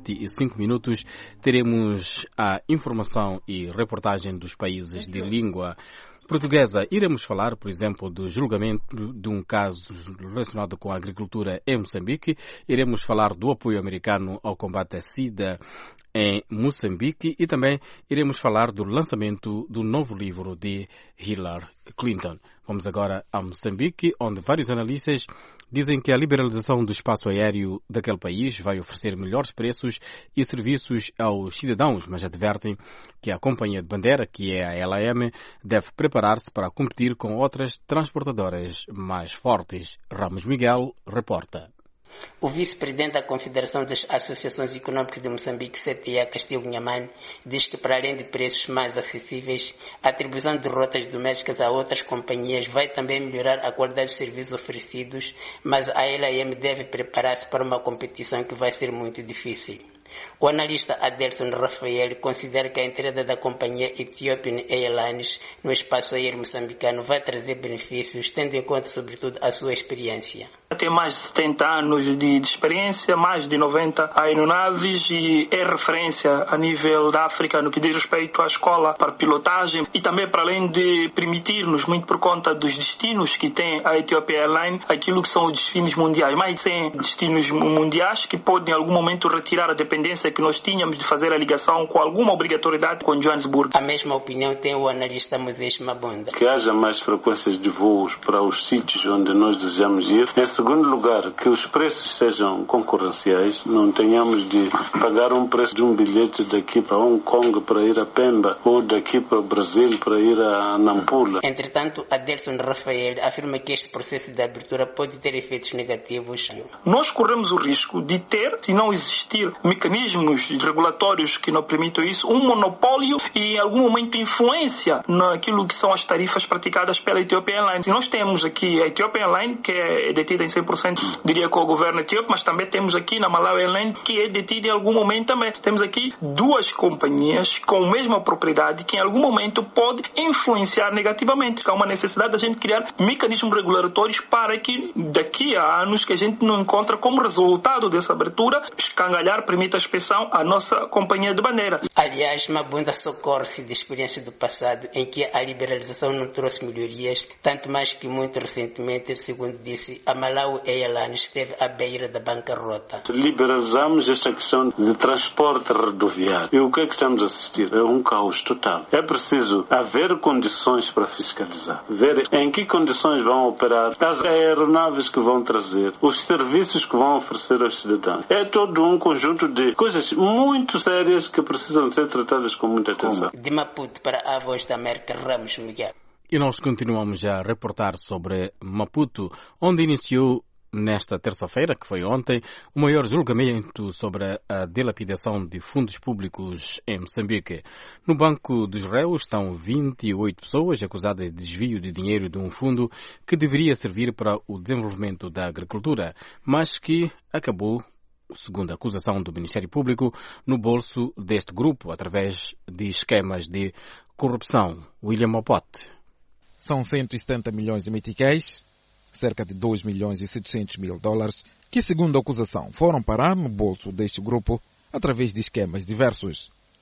25 minutos teremos a informação e reportagem dos países de língua portuguesa. Iremos falar, por exemplo, do julgamento de um caso relacionado com a agricultura em Moçambique. Iremos falar do apoio americano ao combate à SIDA em Moçambique e também iremos falar do lançamento do novo livro de Hillary Clinton. Vamos agora a Moçambique, onde vários analistas dizem que a liberalização do espaço aéreo daquele país vai oferecer melhores preços e serviços aos cidadãos, mas advertem que a companhia de bandeira, que é a LAM, deve preparar-se para competir com outras transportadoras mais fortes. Ramos Miguel reporta. O vice-presidente da Confederação das Associações Econômicas de Moçambique, CTA Castilho Nhaman, diz que para além de preços mais acessíveis, a atribuição de rotas domésticas a outras companhias vai também melhorar a qualidade dos serviços oferecidos, mas a LAM deve preparar-se para uma competição que vai ser muito difícil. O analista Adelson Rafael considera que a entrada da companhia Ethiopian Airlines no espaço aéreo moçambicano vai trazer benefícios, tendo em conta, sobretudo, a sua experiência. Tem mais de 70 anos de experiência, mais de 90 aeronaves e é referência a nível da África no que diz respeito à escola para pilotagem e também para além de permitir-nos, muito por conta dos destinos que tem a Ethiopian Airlines, aquilo que são os destinos mundiais. Mais de 100 destinos mundiais que podem em algum momento retirar a dependência que nós tínhamos de fazer a ligação com alguma obrigatoriedade com Joanesburgo. A mesma opinião tem o analista Moisés Mabonda. Que haja mais frequências de voos para os sítios onde nós desejamos ir. Em segundo lugar, que os preços sejam concorrenciais, não tenhamos de pagar um preço de um bilhete daqui para Hong Kong para ir a Pemba ou daqui para o Brasil para ir a Nampula. Entretanto, Adelson Rafael afirma que este processo de abertura pode ter efeitos negativos. Nós corremos o risco de ter, se não existir mecanismos regulatórios que não permitam isso, um monopólio e em algum momento influência naquilo que são as tarifas praticadas pela Ethiopian Airlines. E nós temos aqui a Ethiopian Airlines, que é detida em 100%, diria, com o governo etíope, mas também temos aqui na Malawi Airlines, que é detida em algum momento também. Temos aqui duas companhias com a mesma propriedade que em algum momento pode influenciar negativamente. Há uma necessidade da gente criar mecanismos regulatórios para que daqui a anos que a gente não encontra como resultado dessa abertura, escangalhar, permita a expressão, a nossa companhia de bandeira. Aliás, Mabunda socorre-se de experiência do passado em que a liberalização não trouxe melhorias, tanto mais que muito recentemente, segundo disse, a Malawi Airlines esteve à beira da bancarrota. Liberalizamos esta questão de transporte rodoviário e o que é que estamos a assistir? É um caos total. É preciso haver condições para fiscalizar, ver em que condições vão operar as aeronaves que vão trazer, os serviços que vão oferecer aos cidadãos. É todo um conjunto de coisas muito sérias que precisam ser tratadas com muita atenção. De Maputo para a Voz da América, Ramos Miguel. E nós continuamos a reportar sobre Maputo, onde iniciou nesta terça-feira, que foi ontem, o maior julgamento sobre a dilapidação de fundos públicos em Moçambique. No banco dos réus estão 28 pessoas acusadas de desvio de dinheiro de um fundo que deveria servir para o desenvolvimento da agricultura, mas que acabou, segundo a acusação do Ministério Público, no bolso deste grupo, através de esquemas de corrupção. William Mopote. São 170 milhões de meticais, cerca de 2 milhões e 700 mil dólares, que, segundo a acusação, foram parar no bolso deste grupo através de esquemas diversos.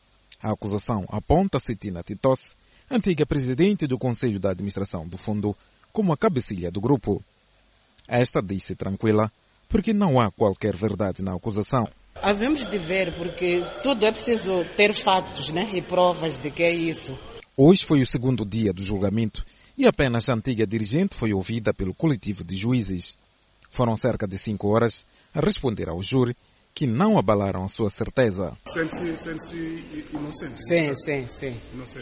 A acusação aponta Cetina Titosse, antiga presidente do Conselho de Administração do Fundo, como a cabecilha do grupo. Esta disse tranquila, porque não há qualquer verdade na acusação. Havemos de ver, porque tudo é preciso ter fatos, e provas de que é isso. Hoje foi o segundo dia do julgamento e apenas a antiga dirigente foi ouvida pelo coletivo de juízes. Foram cerca de 5 horas a responder ao júri, que não abalaram a sua certeza. Sente-se inocente? Sim.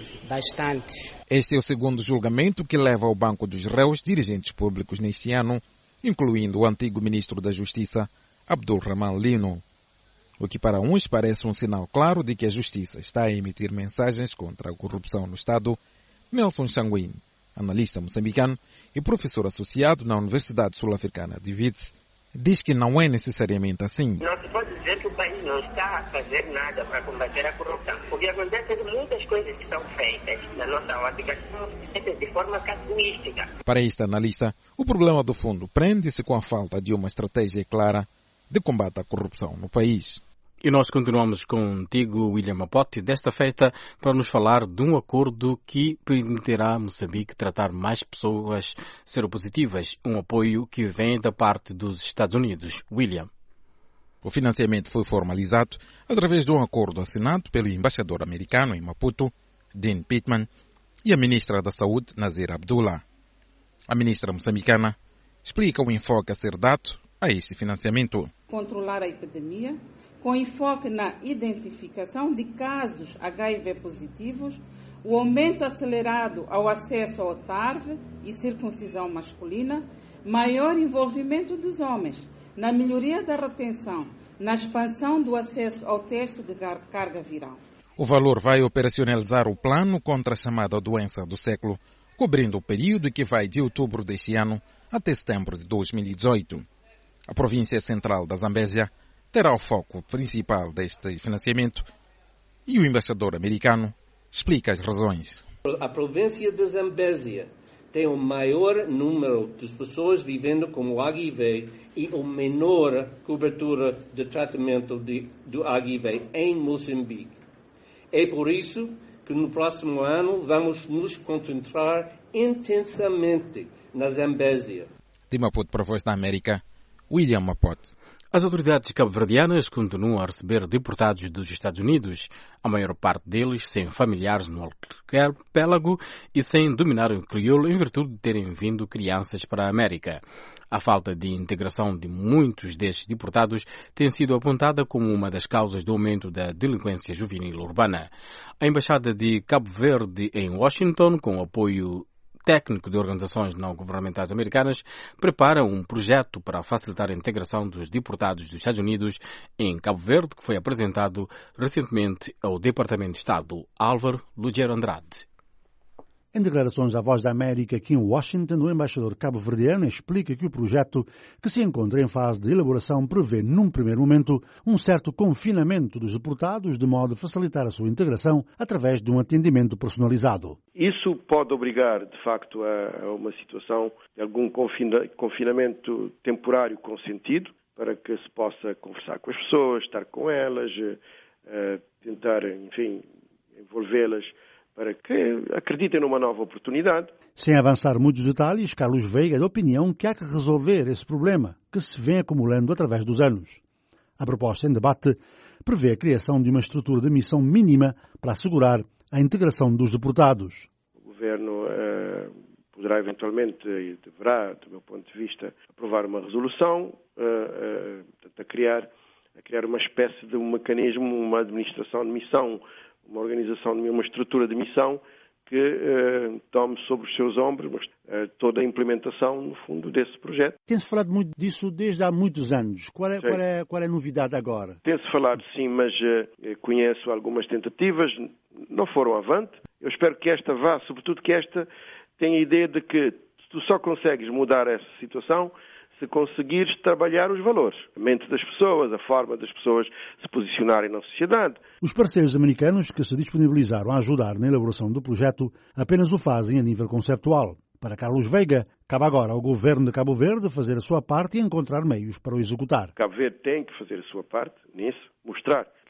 Bastante. Este é o segundo julgamento que leva ao banco dos réus dirigentes públicos neste ano, incluindo o antigo ministro da Justiça, Abdulrahman Lino. O que para uns parece um sinal claro de que a Justiça está a emitir mensagens contra a corrupção no Estado. Nelson Changuin, analista moçambicano e professor associado na Universidade Sul-Africana de Wits, diz que não é necessariamente assim. Não se pode dizer que o país não está a fazer nada para combater a corrupção. O que acontece é que muitas coisas que são feitas na nossa ótica são feitas de forma casuística. Para este analista, o problema do fundo prende-se com a falta de uma estratégia clara de combate à corrupção no país. E nós continuamos contigo, William Mapote, desta feita para nos falar de um acordo que permitirá a Moçambique tratar mais pessoas seropositivas, um apoio que vem da parte dos Estados Unidos. William. O financiamento foi formalizado através de um acordo assinado pelo embaixador americano em Maputo, Dean Pittman, e a ministra da Saúde, Nazir Abdullah. A ministra moçambicana explica o enfoque a ser dado a este financiamento. Controlar a epidemia, com enfoque na identificação de casos HIV positivos, o aumento acelerado ao acesso ao TARV e circuncisão masculina, maior envolvimento dos homens na melhoria da retenção, na expansão do acesso ao teste de carga viral. O valor vai operacionalizar o plano contra a chamada doença do século, cobrindo o período que vai de outubro deste ano até setembro de 2018. A província central da Zambésia terá o foco principal deste financiamento e o embaixador americano explica as razões. A província de Zambésia tem o maior número de pessoas vivendo com HIV e a menor cobertura de tratamento do HIV em Moçambique. É por isso que no próximo ano vamos nos concentrar intensamente na Zambésia. De Maputo para a Voz da América, William Mapote. As autoridades cabo-verdianas continuam a receber deportados dos Estados Unidos, a maior parte deles sem familiares no arquipélago e sem dominar o crioulo em virtude de terem vindo crianças para a América. A falta de integração de muitos destes deportados tem sido apontada como uma das causas do aumento da delinquência juvenil urbana. A Embaixada de Cabo Verde em Washington, com o apoio técnico de organizações não governamentais americanas, prepara um projeto para facilitar a integração dos deportados dos Estados Unidos em Cabo Verde, que foi apresentado recentemente ao Departamento de Estado. Álvaro Lugero Andrade. Em declarações à Voz da América aqui em Washington, o embaixador cabo-verdiano explica que o projeto, que se encontra em fase de elaboração, prevê, num primeiro momento, um certo confinamento dos deportados, de modo a facilitar a sua integração através de um atendimento personalizado. Isso pode obrigar, de facto, a uma situação de algum confinamento temporário consentido, para que se possa conversar com as pessoas, estar com elas, tentar, enfim, envolvê-las, para que acreditem numa nova oportunidade. Sem avançar muitos detalhes, Carlos Veiga é da opinião que há que resolver esse problema que se vem acumulando através dos anos. A proposta em debate prevê a criação de uma estrutura de missão mínima para assegurar a integração dos deportados. O Governo poderá eventualmente, e deverá, do meu ponto de vista, aprovar uma resolução a criar uma espécie de um mecanismo, uma administração de missão, uma organização, uma estrutura de missão que tome sobre os seus ombros toda a implementação, no fundo, desse projeto. Tem-se falado muito disso desde há muitos anos. Qual é a novidade agora? Tem-se falado, sim, mas conheço algumas tentativas, não foram avante. Eu espero que esta vá, sobretudo que esta tenha a ideia de que tu só consegues mudar essa situação se conseguires trabalhar os valores, a mente das pessoas, a forma das pessoas se posicionarem na sociedade. Os parceiros americanos que se disponibilizaram a ajudar na elaboração do projeto apenas o fazem a nível conceptual. Para Carlos Veiga, cabe agora ao governo de Cabo Verde fazer a sua parte e encontrar meios para o executar. Cabo Verde tem que fazer a sua parte nisso, mostrar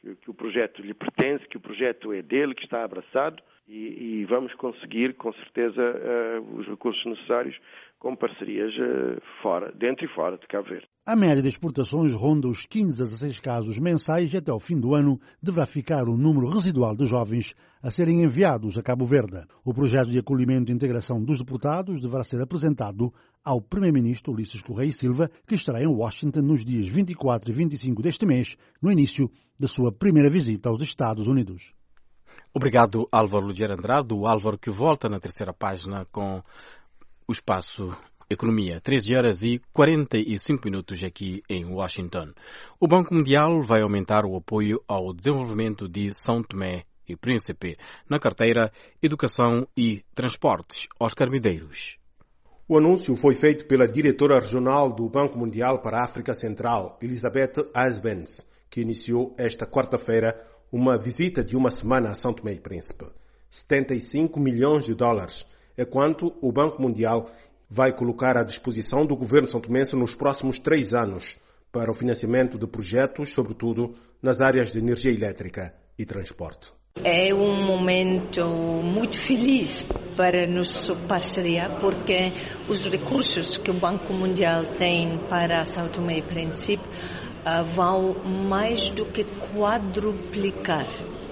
que o projeto lhe pertence, que o projeto é dele, que está abraçado e vamos conseguir, com certeza, os recursos necessários com parcerias dentro e fora de Cabo Verde. A média de exportações ronda os 15 a 16 casos mensais e até o fim do ano deverá ficar o número residual de jovens a serem enviados a Cabo Verde. O projeto de acolhimento e integração dos deportados deverá ser apresentado ao Primeiro-Ministro Ulisses Correia e Silva, que estará em Washington nos dias 24 e 25 deste mês, no início da sua primeira visita aos Estados Unidos. Obrigado, Álvaro Ligeiro Andrade. O Álvaro que volta na terceira página com o Espaço Economia, 13 horas e 45 minutos aqui em Washington. O Banco Mundial vai aumentar o apoio ao desenvolvimento de São Tomé e Príncipe na carteira Educação e Transportes. Oscar Medeiros. O anúncio foi feito pela diretora regional do Banco Mundial para a África Central, Elizabeth Asbens, que iniciou esta quarta-feira uma visita de uma semana a São Tomé e Príncipe. 75 milhões de dólares é quanto o Banco Mundial vai colocar à disposição do governo santomense nos próximos 3 anos para o financiamento de projetos, sobretudo nas áreas de energia elétrica e transporte. É um momento muito feliz para a nossa parceria, porque os recursos que o Banco Mundial tem para São Tomé e Príncipe vão mais do que quadruplicar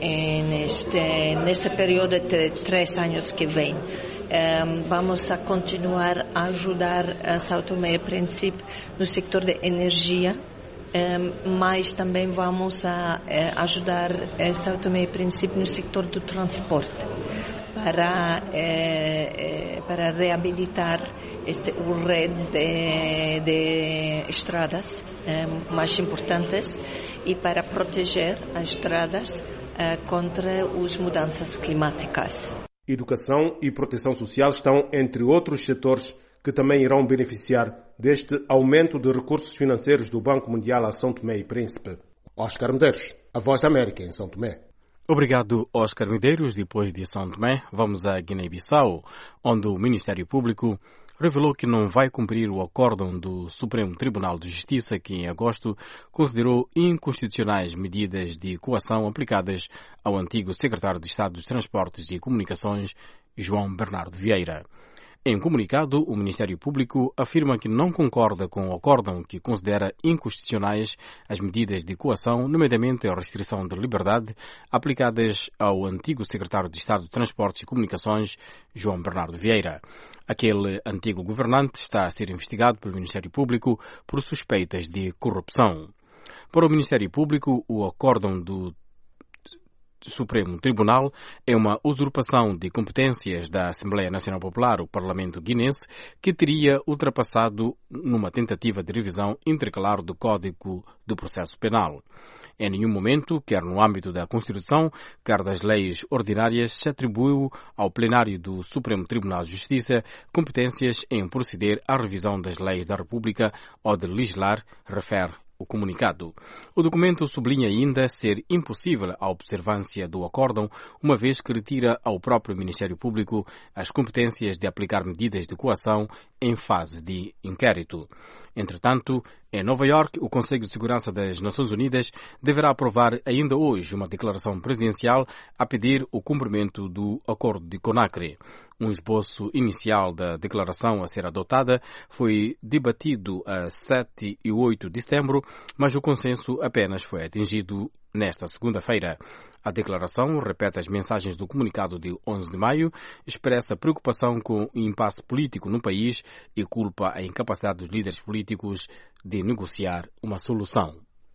nesse período de 3 anos que vem. Vamos a continuar a ajudar a São Tomé e Príncipe no setor de energia, mas também vamos a ajudar a São Tomé e Príncipe no setor do transporte para reabilitar o rede de estradas mais importantes e para proteger as estradas contra as mudanças climáticas. Educação e proteção social estão entre outros setores que também irão beneficiar deste aumento de recursos financeiros do Banco Mundial a São Tomé e Príncipe. Oscar Medeiros, a Voz da América em São Tomé. Obrigado, Oscar Medeiros. Depois de São Tomé, vamos a Guiné-Bissau, onde o Ministério Público revelou que não vai cumprir o acórdão do Supremo Tribunal de Justiça, que em agosto considerou inconstitucionais medidas de coação aplicadas ao antigo secretário de Estado dos Transportes e Comunicações, João Bernardo Vieira. Em comunicado, o Ministério Público afirma que não concorda com o acórdão que considera inconstitucionais as medidas de coação, nomeadamente a restrição de liberdade, aplicadas ao antigo secretário de Estado de Transportes e Comunicações, João Bernardo Vieira. Aquele antigo governante está a ser investigado pelo Ministério Público por suspeitas de corrupção. Para o Ministério Público, o acórdão do Supremo Tribunal é uma usurpação de competências da Assembleia Nacional Popular, o Parlamento guinense, que teria ultrapassado numa tentativa de revisão intercalar do Código do Processo Penal. Em nenhum momento, quer no âmbito da Constituição, quer das leis ordinárias, se atribuiu ao plenário do Supremo Tribunal de Justiça competências em proceder à revisão das leis da República ou de legislar, refere o comunicado. O documento sublinha ainda ser impossível a observância do acórdão, uma vez que retira ao próprio Ministério Público as competências de aplicar medidas de coação em fase de inquérito. Entretanto, em Nova York, o Conselho de Segurança das Nações Unidas deverá aprovar ainda hoje uma declaração presidencial a pedir o cumprimento do Acordo de Conakry. Um esboço inicial da declaração a ser adotada foi debatido a 7 e 8 de setembro, mas o consenso apenas foi atingido nesta segunda-feira. A declaração repete as mensagens do comunicado de 11 de maio, expressa preocupação com o impasse político no país e culpa a incapacidade dos líderes políticos de negociar uma solução.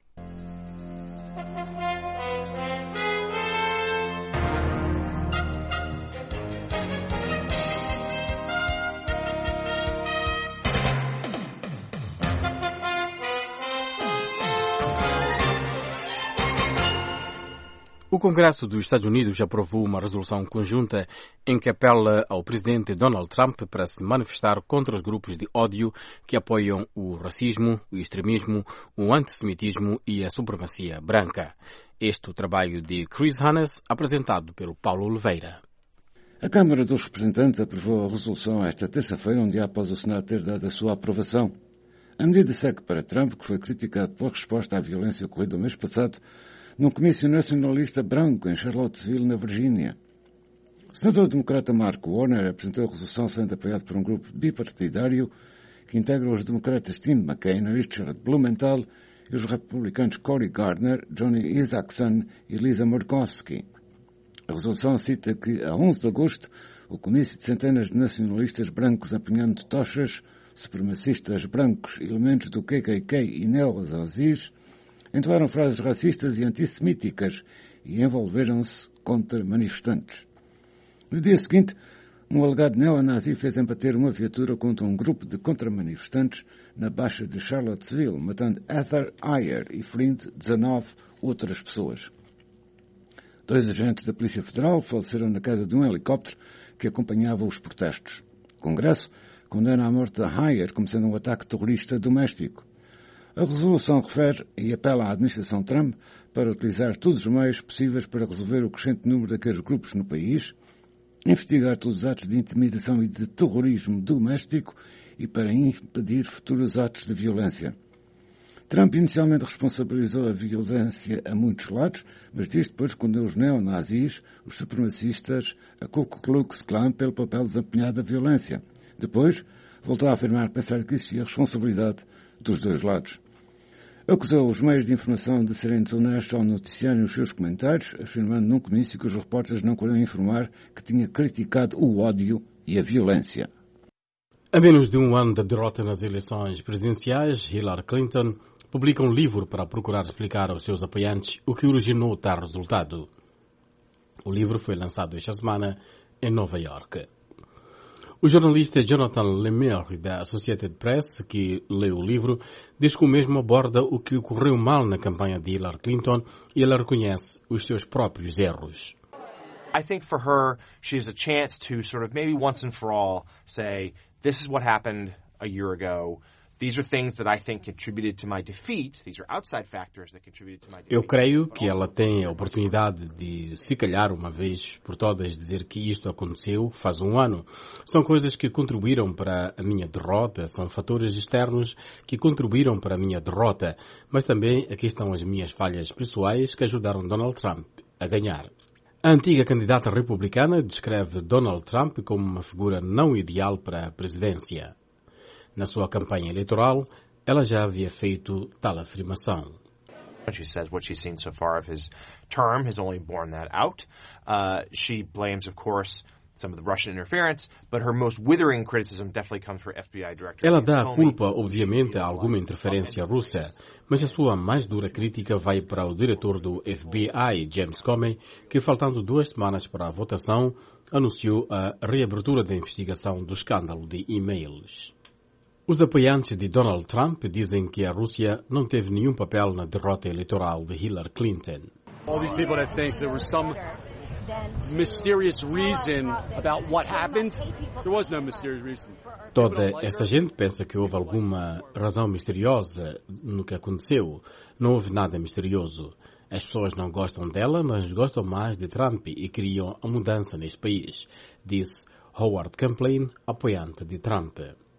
O Congresso dos Estados Unidos aprovou uma resolução conjunta em que apela ao presidente Donald Trump para se manifestar contra os grupos de ódio que apoiam o racismo, o extremismo, o antissemitismo e a supremacia branca. Este é o trabalho de Chris Hannes, apresentado pelo Paulo Oliveira. A Câmara dos Representantes aprovou a resolução esta terça-feira, um dia após o Senado ter dado a sua aprovação. A medida segue para Trump, que foi criticado pela resposta à violência ocorrida no mês passado num comício nacionalista branco em Charlottesville, na Virgínia. O senador democrata Mark Warner apresentou a resolução sendo apoiado por um grupo bipartidário que integra os democratas Tim McCain, Richard Blumenthal e os republicanos Cory Gardner, Johnny Isakson e Lisa Murkowski. A resolução cita que, a 11 de agosto, o comício de centenas de nacionalistas brancos empunhando tochas, supremacistas brancos, elementos do KKK e neonazis, entoaram frases racistas e antissemíticas e envolveram-se contra manifestantes. No dia seguinte, um alegado neonazi fez embater uma viatura contra um grupo de contramanifestantes na Baixa de Charlottesville, matando Heather Heyer e ferindo 19 outras pessoas. 2 agentes da Polícia Federal faleceram na queda de um helicóptero que acompanhava os protestos. O Congresso condena a morte de Heyer como sendo um ataque terrorista doméstico. A resolução refere e apela à administração Trump para utilizar todos os meios possíveis para resolver o crescente número daqueles grupos no país, investigar todos os atos de intimidação e de terrorismo doméstico e para impedir futuros atos de violência. Trump inicialmente responsabilizou a violência a muitos lados, mas diz depois condenou os neonazis, os supremacistas, a Ku Klux Klan pelo papel desempenhado da violência. Depois, voltou a afirmar pensar que existia responsabilidade dos dois lados. Acusou os meios de informação de serem desonestos ao noticiarem os seus comentários, afirmando num comício que os repórteres não queriam informar que tinha criticado o ódio e a violência. A menos de um ano da derrota nas eleições presidenciais, Hillary Clinton publica um livro para procurar explicar aos seus apoiantes o que originou tal resultado. O livro foi lançado esta semana em Nova York. O jornalista Jonathan Lemire, da Associated Press, que leu o livro, diz que o mesmo aborda o que ocorreu mal na campanha de Hillary Clinton e ela reconhece os seus próprios erros. I think for her, she has a chance to sort of maybe once and for all say, this is what happened a year ago. These are things that I think contributed to my defeat. These are outside factors that contributed to my defeat. Eu creio que ela tem a oportunidade de, se calhar uma vez por todas, dizer que isto aconteceu faz um ano. São coisas que contribuíram para a minha derrota, são fatores externos que contribuíram para a minha derrota, mas também aqui estão as minhas falhas pessoais que ajudaram Donald Trump a ganhar. A antiga candidata republicana descreve Donald Trump como uma figura não ideal para a presidência. Na sua campanha eleitoral, ela já havia feito tal afirmação. She says what she's seen so far of his term has only borne that out. She blames, of course, some of the Russian interference, but her most withering criticism definitely comes from FBI Director. Ela dá a culpa, obviamente, a alguma interferência russa, mas a sua mais dura crítica vai para o diretor do FBI, James Comey, que, faltando 2 semanas para a votação, anunciou a reabertura da investigação do escândalo de e-mails. Os apoiantes de Donald Trump dizem que a Rússia não teve nenhum papel na derrota eleitoral de Hillary Clinton. All these people that think there was some mysterious reason about what happened. There was no mysterious reason. Toda esta gente pensa que houve alguma razão misteriosa no que aconteceu. Não houve nada misterioso. As pessoas não gostam dela, mas gostam mais de Trump e queriam a mudança neste país, disse Howard Kaplan, apoiante de Trump.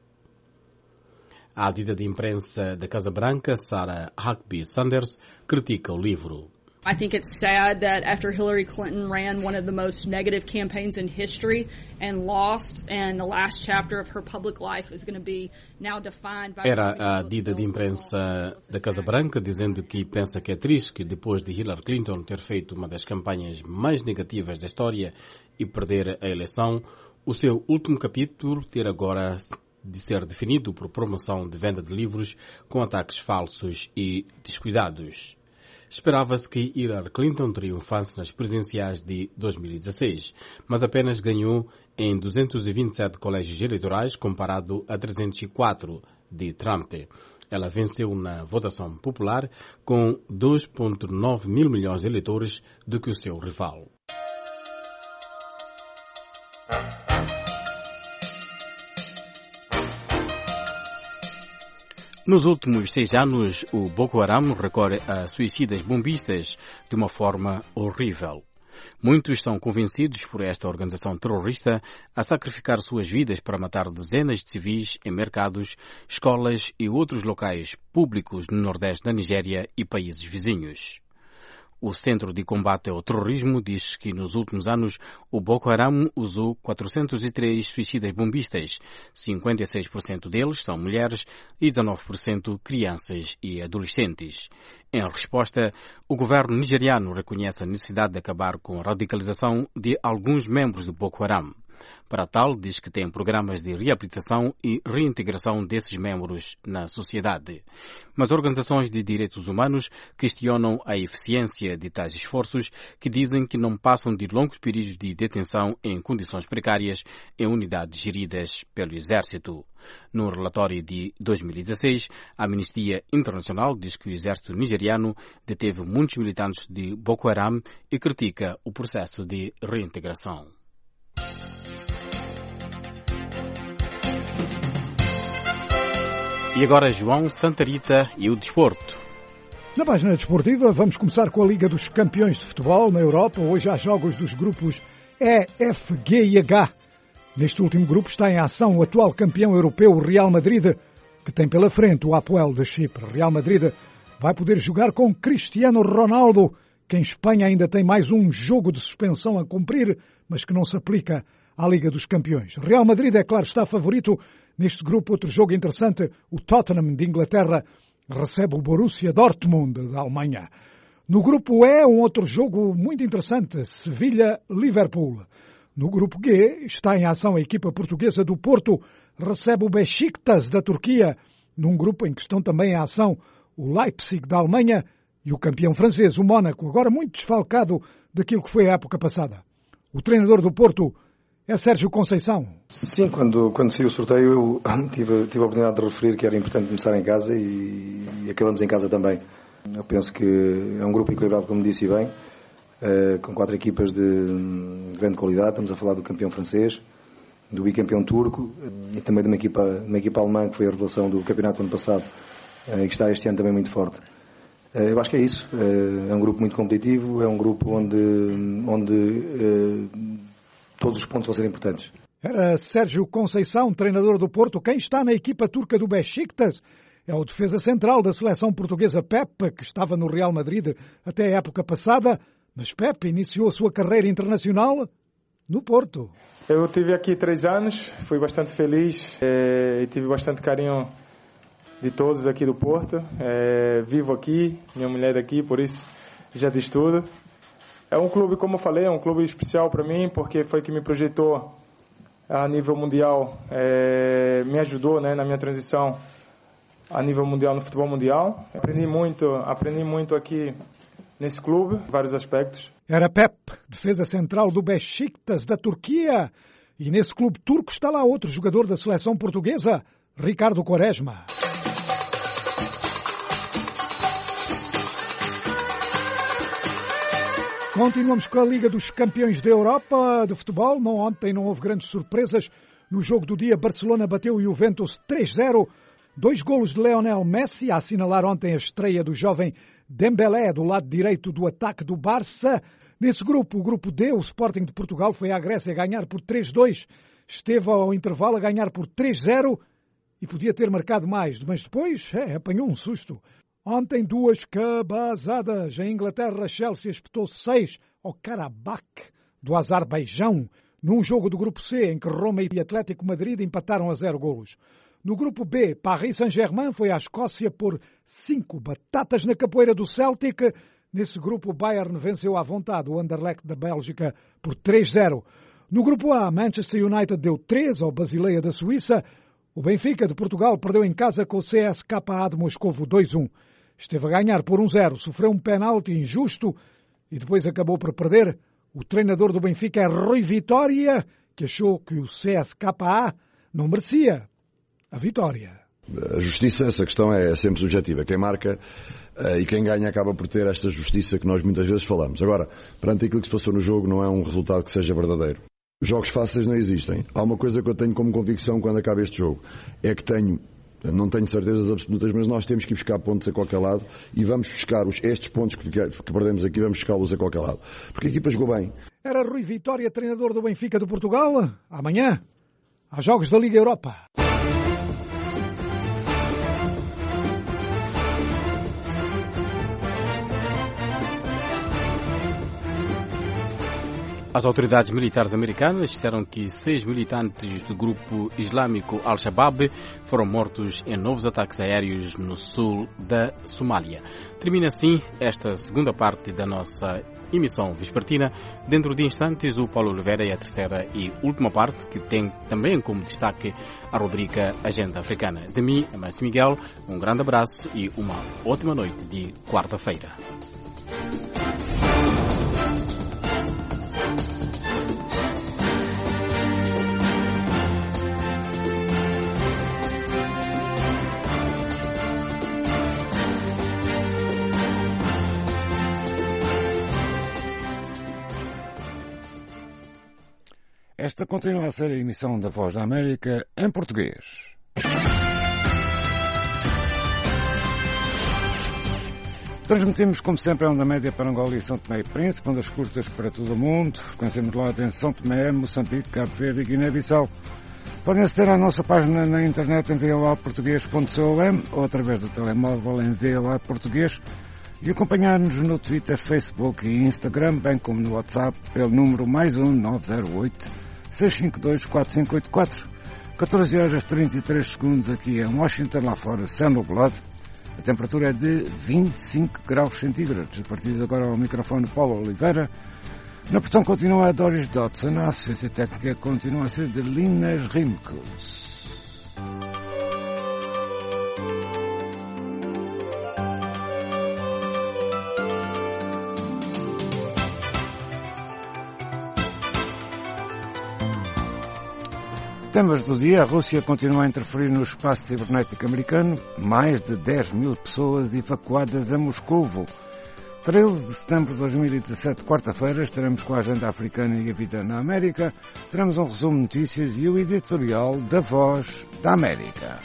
A edita de imprensa da Casa Branca, Sarah Huckabee Sanders, critica o livro. I think it's sad that after Hillary Clinton ran one of the most negative campaigns in history and lost, and the last chapter of her public life is going to be now defined by... Era a edita de imprensa da Casa Branca dizendo que pensa que é triste que depois de Hillary Clinton ter feito uma das campanhas mais negativas da história e perder a eleição, o seu último capítulo ter agora de ser definido por promoção de venda de livros com ataques falsos e descuidados. Esperava-se que Hillary Clinton triunfasse nas presidenciais de 2016, mas apenas ganhou em 227 colégios eleitorais comparado a 304 de Trump. Ela venceu na votação popular com 2,9 mil milhões de eleitores do que o seu rival. Nos últimos 6 anos, o Boko Haram recorre a suicidas bombistas de uma forma horrível. Muitos são convencidos por esta organização terrorista a sacrificar suas vidas para matar dezenas de civis em mercados, escolas e outros locais públicos no nordeste da Nigéria e países vizinhos. O Centro de Combate ao Terrorismo diz que nos últimos anos o Boko Haram usou 403 suicidas bombistas. 56% deles são mulheres e 19% crianças e adolescentes. Em resposta, o governo nigeriano reconhece a necessidade de acabar com a radicalização de alguns membros do Boko Haram. Para tal, diz que tem programas de reabilitação e reintegração desses membros na sociedade. Mas organizações de direitos humanos questionam a eficiência de tais esforços, que dizem que não passam de longos períodos de detenção em condições precárias em unidades geridas pelo Exército. No relatório de 2016, a Amnistia Internacional diz que o exército nigeriano deteve muitos militantes de Boko Haram e critica o processo de reintegração. E agora João Santa Rita e o desporto. Na página desportiva vamos começar com a Liga dos Campeões de Futebol na Europa. Hoje há jogos dos grupos E, F, G e H. Neste último grupo está em ação o atual campeão europeu, o Real Madrid, que tem pela frente o Apoel de Chipre. Real Madrid vai poder jogar com Cristiano Ronaldo, que em Espanha ainda tem mais um jogo de suspensão a cumprir, mas que não se aplica à Liga dos Campeões. Real Madrid, é claro, está favorito neste grupo. Outro jogo interessante, o Tottenham de Inglaterra recebe o Borussia Dortmund da Alemanha. No grupo E, um outro jogo muito interessante, Sevilha-Liverpool. No grupo G, está em ação a equipa portuguesa do Porto, recebe o Beşiktaş da Turquia, num grupo em que estão também em ação o Leipzig da Alemanha e o campeão francês, o Mónaco, agora muito desfalcado daquilo que foi a época passada. O treinador do Porto é Sérgio Conceição. Sim, quando saiu o sorteio eu tive a oportunidade de referir que era importante começar em casa e acabamos em casa também. Eu penso que é um grupo equilibrado, como disse bem, com 4 equipas de grande qualidade. Estamos a falar do campeão francês, do bicampeão turco e também de uma equipa alemã que foi a revelação do campeonato do ano passado e que está este ano também muito forte. Eu acho que é isso. É um grupo muito competitivo, é um grupo onde todos os pontos vão ser importantes. Era Sérgio Conceição, treinador do Porto. Quem está na equipa turca do Beşiktaş é o defesa central da seleção portuguesa Pepe, que estava no Real Madrid até a época passada, mas Pepe iniciou a sua carreira internacional no Porto. Eu tive aqui 3 anos, fui bastante feliz e tive bastante carinho de todos aqui do Porto. Vivo aqui, minha mulher aqui, por isso já diz tudo. É um clube, como eu falei, é um clube especial para mim, porque foi que me projetou a nível mundial, me ajudou, né, na minha transição a nível mundial, no futebol mundial. Aprendi muito aqui nesse clube, em vários aspectos. Era Pep, defesa central do Beşiktaş da Turquia. E nesse clube turco está lá outro jogador da seleção portuguesa, Ricardo Quaresma. Continuamos com a Liga dos Campeões da Europa de futebol. Ontem não houve grandes surpresas. No jogo do dia, Barcelona bateu o Juventus 3-0. 2 golos de Lionel Messi, a assinalar ontem a estreia do jovem Dembélé do lado direito do ataque do Barça. Nesse grupo, o grupo D, o Sporting de Portugal foi à Grécia a ganhar por 3-2. Esteve ao intervalo a ganhar por 3-0 e podia ter marcado mais, mas depois apanhou um susto. Ontem 2 cabazadas. Em Inglaterra, Chelsea espetou 6 ao Karabakh do Azerbaijão, num jogo do grupo C, em que Roma e Atlético Madrid empataram a 0 golos. No grupo B, Paris Saint-Germain foi à Escócia por 5 batatas na capoeira do Celtic. Nesse grupo, o Bayern venceu à vontade o Anderlecht da Bélgica por 3-0. No grupo A, Manchester United deu 3 ao Basileia da Suíça. O Benfica de Portugal perdeu em casa com o CSKA de Moscovo 2-1. Esteve a ganhar por 1-0, sofreu um penalti injusto e depois acabou por perder. O treinador do Benfica é Rui Vitória, que achou que o CSKA não merecia a vitória. A justiça, essa questão é sempre subjetiva. Quem marca e quem ganha acaba por ter esta justiça que nós muitas vezes falamos. Agora, perante aquilo que se passou no jogo, não é um resultado que seja verdadeiro. Jogos fáceis não existem. Há uma coisa que eu tenho como convicção quando acaba este jogo. É que não tenho certezas absolutas, mas nós temos que ir buscar pontos a qualquer lado e vamos buscar estes pontos que perdemos aqui, vamos buscá-los a qualquer lado. Porque a equipa jogou bem. Era Rui Vitória, treinador do Benfica de Portugal. Amanhã, há jogos da Liga Europa. As autoridades militares americanas disseram que 6 militantes do grupo islâmico Al-Shabaab foram mortos em novos ataques aéreos no sul da Somália. Termina assim esta segunda parte da nossa emissão vespertina. Dentro de instantes, o Paulo Oliveira e a terceira e última parte, que tem também como destaque a rubrica Agenda Africana. De mim, Márcio Miguel, um grande abraço e uma ótima noite de quarta-feira. Esta continua a ser a emissão da Voz da América em português. Transmitimos, como sempre, a onda média para Angola e São Tomé e Príncipe, ondas curtas para todo o mundo. Frequência modulada em São Tomé, Moçambique, Cabo Verde e Guiné-Bissau. Podem aceder à nossa página na internet em voaportuguês.com ou através do telemóvel em VOA Português e acompanhar-nos no Twitter, Facebook e Instagram, bem como no WhatsApp, pelo número +1 908 652 4584. 14 horas 33 segundos aqui em Washington, lá fora, céu nublado. A temperatura é de 25 graus centígrados. A partir de agora, ao microfone Paulo Oliveira. Na produção continua a Doris Dodson. A assistência técnica continua a ser de Linas Rimkos. Temas do dia. A Rússia continua a interferir no espaço cibernético americano. Mais de 10 mil pessoas evacuadas a Moscovo. 13 de setembro de 2017, quarta-feira, estaremos com a Agenda Africana e a Vida na América. Teremos um resumo de notícias e o editorial da Voz da América.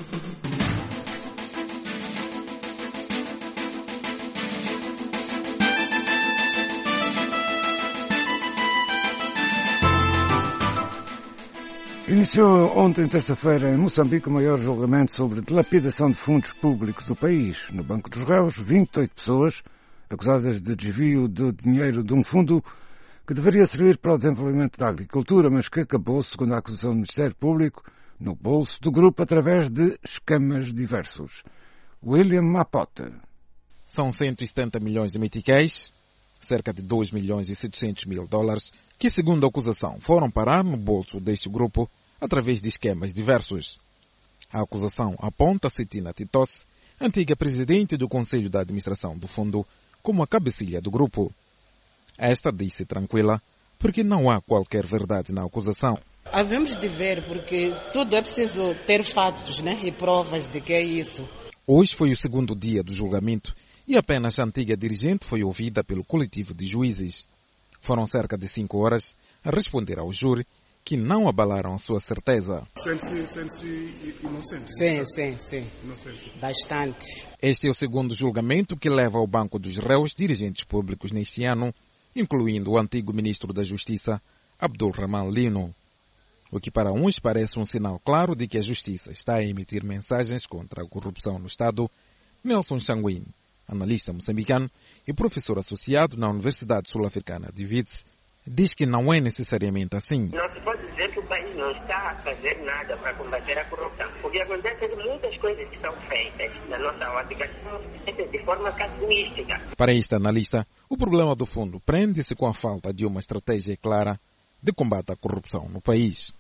Iniciou ontem, terça-feira, em Moçambique, o maior julgamento sobre dilapidação de fundos públicos do país. No Banco dos Réus, 28 pessoas acusadas de desvio de dinheiro de um fundo que deveria servir para o desenvolvimento da agricultura, mas que acabou, segundo a acusação do Ministério Público, no bolso do grupo através de esquemas diversos. William Mapote. São 170 milhões de meticais, cerca de 2 milhões e 700 mil dólares, que, segundo a acusação, foram parar no bolso deste grupo através de esquemas diversos. A acusação aponta Cetina Titos, antiga presidente do Conselho de Administração do Fundo, como a cabecilha do grupo. Esta disse tranquila, porque não há qualquer verdade na acusação. Havemos de ver, porque tudo é preciso ter fatos, e provas de que é isso. Hoje foi o segundo dia do julgamento e apenas a antiga dirigente foi ouvida pelo coletivo de juízes. Foram cerca de 5 horas a responder ao júri, que não abalaram a sua certeza. Sente-se inocente? Sim. Inocência. Bastante. Este é o segundo julgamento que leva ao Banco dos Réus dirigentes públicos neste ano, incluindo o antigo ministro da Justiça, Abdulrahman Lino. O que para uns parece um sinal claro de que a Justiça está a emitir mensagens contra a corrupção no Estado. Nelson Changuin, analista moçambicano e professor associado na Universidade Sul-Africana de Wits, diz que não é necessariamente assim. Não se pode dizer que o país não está a fazer nada para combater a corrupção. Porque acontece muitas coisas que são feitas na nossa ótica de forma casuística. Para este analista, o problema do fundo prende-se com a falta de uma estratégia clara de combate à corrupção no país.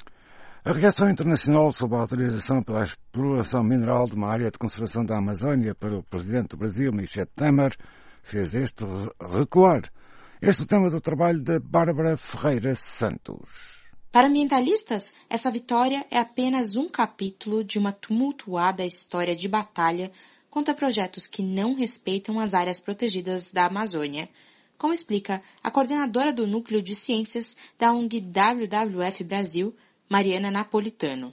A reação internacional sobre a autorização pela exploração mineral de uma área de conservação da Amazónia para o presidente do Brasil, Michel Temer, fez este recuar. Este é o tema do trabalho de Bárbara Ferreira Santos. Para ambientalistas, essa vitória é apenas um capítulo de uma tumultuada história de batalha contra projetos que não respeitam as áreas protegidas da Amazônia, como explica a coordenadora do Núcleo de Ciências da ONG WWF Brasil, Mariana Napolitano.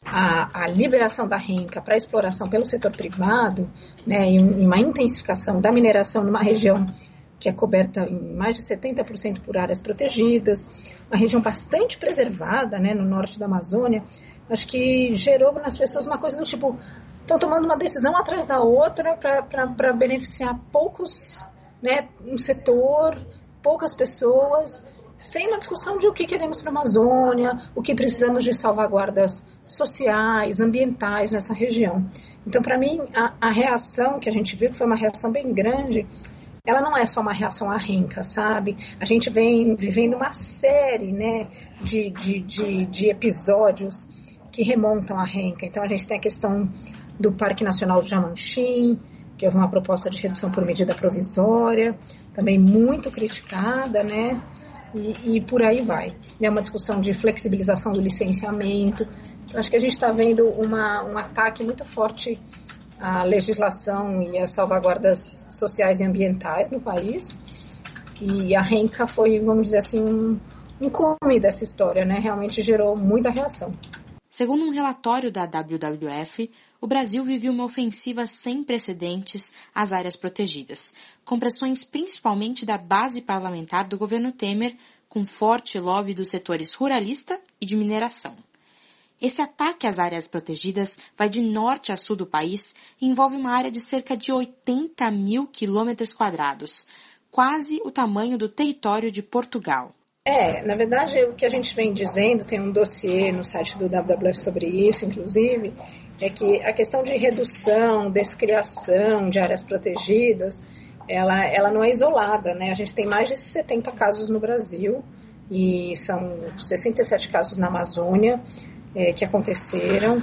A liberação da renca para exploração pelo setor privado, e uma intensificação da mineração numa região que é coberta em mais de 70% por áreas protegidas, uma região bastante preservada, no norte da Amazônia, acho que gerou nas pessoas uma coisa do tipo, estão tomando uma decisão atrás da outra para beneficiar poucos, um setor, poucas pessoas, sem uma discussão de o que queremos para a Amazônia, o que precisamos de salvaguardas sociais, ambientais nessa região. Então, para mim, a reação que a gente viu, que foi uma reação bem grande, ela não é só uma reação à renca, sabe? A gente vem vivendo uma série, né, de episódios que remontam à renca. Então, a gente tem a questão do Parque Nacional do Jamanchim, que houve uma proposta de redução por medida provisória, também muito criticada, né? E por aí vai. É uma discussão de flexibilização do licenciamento. Então, acho que a gente está vendo um ataque muito forte à legislação e às salvaguardas sociais e ambientais no país. E a renca foi, vamos dizer assim, um cume dessa história, né? Realmente gerou muita reação. Segundo um relatório da WWF, o Brasil vive uma ofensiva sem precedentes às áreas protegidas, com pressões principalmente da base parlamentar do governo Temer, com forte lobby dos setores ruralista e de mineração. Esse ataque às áreas protegidas vai de norte a sul do país e envolve uma área de cerca de 80 mil quilômetros quadrados, quase o tamanho do território de Portugal. Na verdade, o que a gente vem dizendo, tem um dossiê no site do WWF sobre isso, inclusive, é que a questão de redução, descriação de áreas protegidas, ela não é isolada, né? A gente tem mais de 70 casos no Brasil e são 67 casos na Amazônia que aconteceram.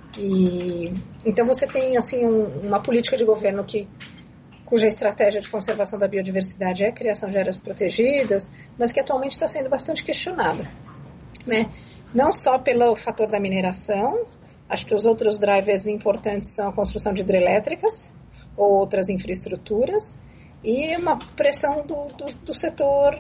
Então você tem assim uma política de governo cuja estratégia de conservação da biodiversidade é a criação de áreas protegidas, mas que atualmente está sendo bastante questionada, né? Não só pelo fator da mineração, acho que os outros drivers importantes são a construção de hidrelétricas ou outras infraestruturas e uma pressão do setor,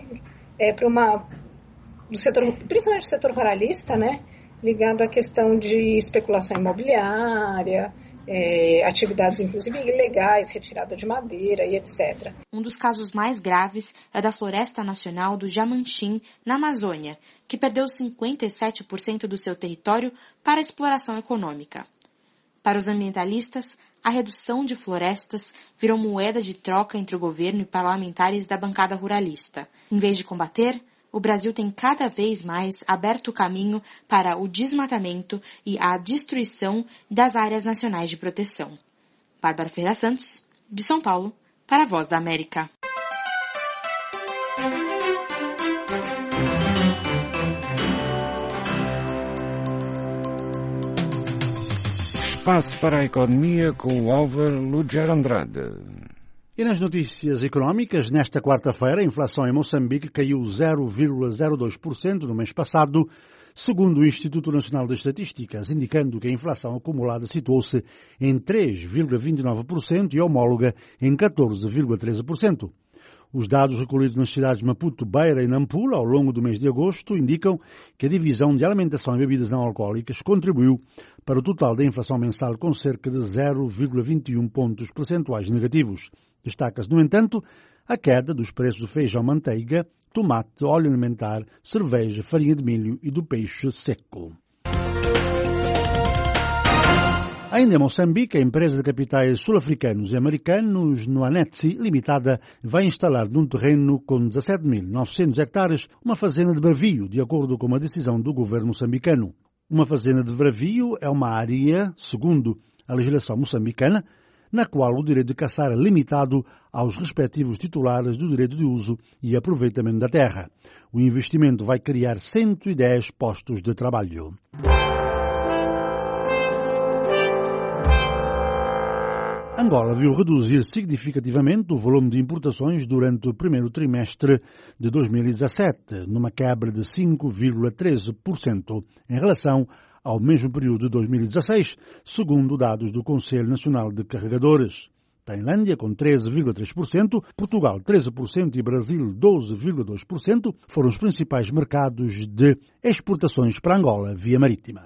principalmente do setor ruralista, né? Ligado à questão de especulação imobiliária, atividades inclusive ilegais, retirada de madeira e etc. Um dos casos mais graves é da Floresta Nacional do Jamanchim, na Amazônia, que perdeu 57% do seu território para a exploração econômica. Para os ambientalistas, a redução de florestas virou moeda de troca entre o governo e parlamentares da bancada ruralista. Em vez de combater, o Brasil tem cada vez mais aberto o caminho para o desmatamento e a destruição das áreas nacionais de proteção. Bárbara Ferreira Santos, de São Paulo, para a Voz da América. Espaço para a economia com o Álvaro Lujar Andrade. E nas notícias económicas, nesta quarta-feira, a inflação em Moçambique caiu 0,02% no mês passado, segundo o Instituto Nacional de Estatísticas, indicando que a inflação acumulada situou-se em 3,29% e homóloga em 14,13%. Os dados recolhidos nas cidades de Maputo, Beira e Nampula ao longo do mês de agosto indicam que a divisão de alimentação e bebidas não alcoólicas contribuiu para o total da inflação mensal com cerca de 0,21 pontos percentuais negativos. Destaca-se, no entanto, a queda dos preços do feijão, manteiga, tomate, óleo alimentar, cerveja, farinha de milho e do peixe seco. Ainda em Moçambique, a empresa de capitais sul-africanos e americanos, Nuanetsi Limitada, vai instalar num terreno com 17.900 hectares uma fazenda de bravio, de acordo com uma decisão do governo moçambicano. Uma fazenda de bravio é uma área, segundo a legislação moçambicana, na qual o direito de caçar é limitado aos respectivos titulares do direito de uso e aproveitamento da terra. O investimento vai criar 110 postos de trabalho. Angola viu reduzir significativamente o volume de importações durante o primeiro trimestre de 2017, numa quebra de 5,13% em relação ao mesmo período de 2016, segundo dados do Conselho Nacional de Carregadores. Tailândia, com 13,3%, Portugal, 13% e Brasil, 12,2%, foram os principais mercados de exportações para Angola via marítima.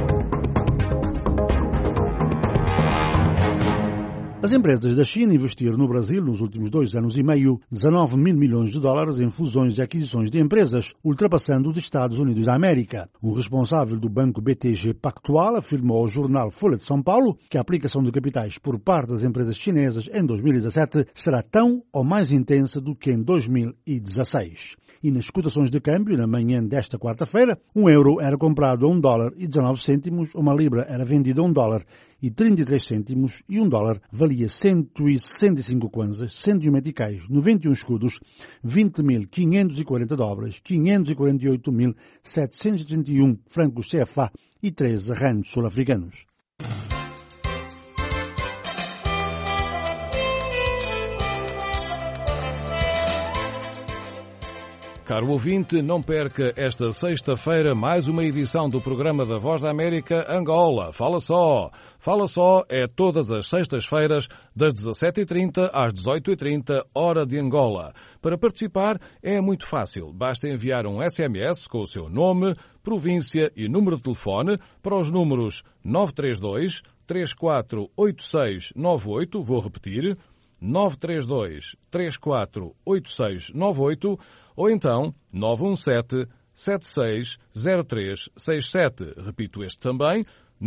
As empresas da China investiram no Brasil, nos últimos 2 anos e meio, 19 mil milhões de dólares em fusões e aquisições de empresas, ultrapassando os Estados Unidos da América. Um responsável do banco BTG Pactual afirmou ao jornal Folha de São Paulo que a aplicação de capitais por parte das empresas chinesas em 2017 será tão ou mais intensa do que em 2016. E nas cotações de câmbio, na manhã desta quarta-feira, um euro era comprado a $1,19, uma libra era vendida a $1,33 e um dólar valia 165 kwanzas, 101 meticais, 91 escudos, 20.540 dobras, 548.731 francos CFA e 13 rands sul-africanos. Caro ouvinte, não perca esta sexta-feira mais uma edição do programa da Voz da América Angola. Fala só! Fala só é todas as sextas-feiras, das 17h30 às 18h30, hora de Angola. Para participar é muito fácil. Basta enviar um SMS com o seu nome, província e número de telefone para os números 932 348698, vou repetir, 932 348698, ou então 917-760367. Repito este também,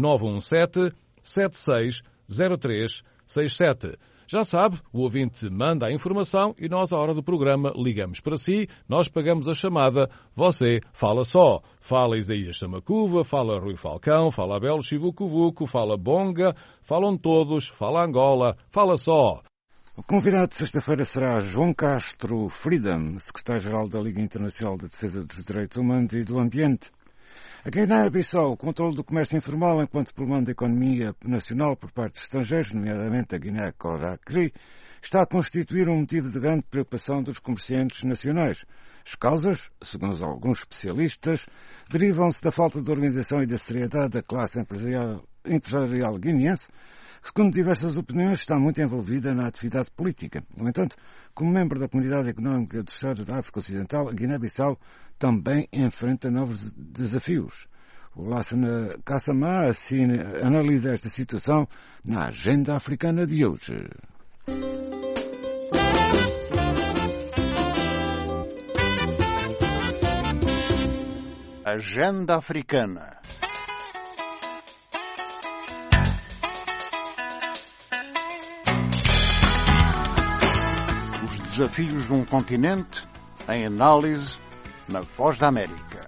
917-760367. Já sabe, o ouvinte manda a informação e nós, à hora do programa, ligamos para si, nós pagamos a chamada, você fala só. Fala Isaías Samacuva, fala Rui Falcão, fala Abel Chivucuvuco, fala Bonga, falam todos, fala Angola, fala só. O convidado de sexta-feira será João Castro Freedom, secretário-geral da Liga Internacional de Defesa dos Direitos Humanos e do Ambiente. A Guiné-Bissau, o controle do comércio informal enquanto problema da economia nacional por parte de estrangeiros, nomeadamente a Guiné-Conakry, está a constituir um motivo de grande preocupação dos comerciantes nacionais. As causas, segundo alguns especialistas, derivam-se da falta de organização e da seriedade da classe empresarial guineense, que, segundo diversas opiniões, está muito envolvida na atividade política. No entanto, como membro da Comunidade Económica dos Estados da África Ocidental, a Guiné-Bissau também enfrenta novos desafios. O Lassana Kassamá analisa esta situação na Agenda Africana de hoje. Agenda Africana. Os desafios de um continente em análise na Voz da América.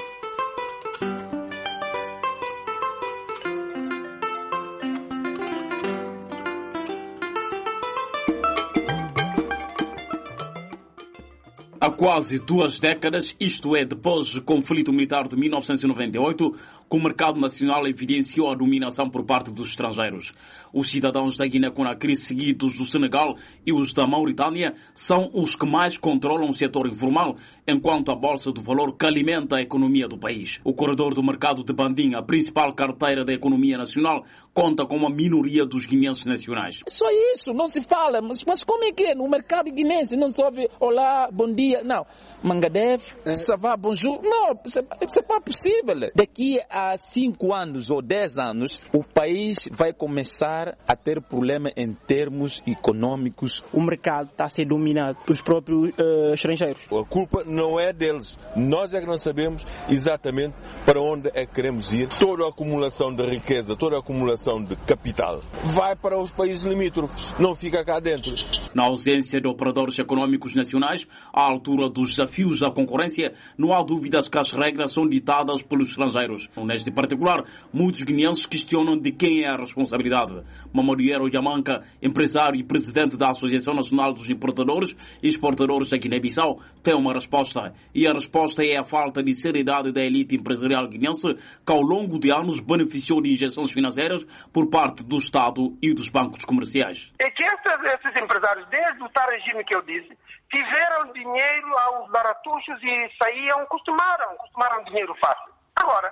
Há quase 2 décadas, isto é, depois do conflito militar de 1998, que o mercado nacional evidenciou a dominação por parte dos estrangeiros. Os cidadãos da Guiné-Conakry, seguidos do Senegal e os da Mauritânia, são os que mais controlam o setor informal, enquanto a Bolsa do Valor que alimenta a economia do país. O corredor do mercado de Bandim, a principal carteira da economia nacional, conta com uma minoria dos guineenses nacionais. Só isso, não se fala. Mas como é que é? No mercado guinense não se ouve olá, bom dia. Não. Mangadev, ça va, bonjour. Não, c'est pas possível. Daqui a 5 anos ou 10 anos, o país vai começar a ter problema em termos econômicos. O mercado está a ser dominado pelos próprios estrangeiros. A culpa não é deles. Nós é que não sabemos exatamente para onde é que queremos ir. Toda a acumulação de riqueza, toda a acumulação de capital vai para os países limítrofes, não fica cá dentro. Na ausência de operadores econômicos nacionais, à altura dos desafios da concorrência, não há dúvidas que as regras são ditadas pelos estrangeiros. Neste particular, muitos guineenses questionam de quem é a responsabilidade. Mamadou Yamanka, empresário e presidente da Associação Nacional dos Importadores e Exportadores da Guiné-Bissau, tem uma resposta. E a resposta é a falta de seriedade da elite empresarial guineense, que ao longo de anos beneficiou de injeções financeiras por parte do Estado e dos bancos comerciais. É que esses empresários, desde o tal regime que eu disse, tiveram dinheiro aos baratuchos e saíam, costumaram dinheiro fácil. Agora,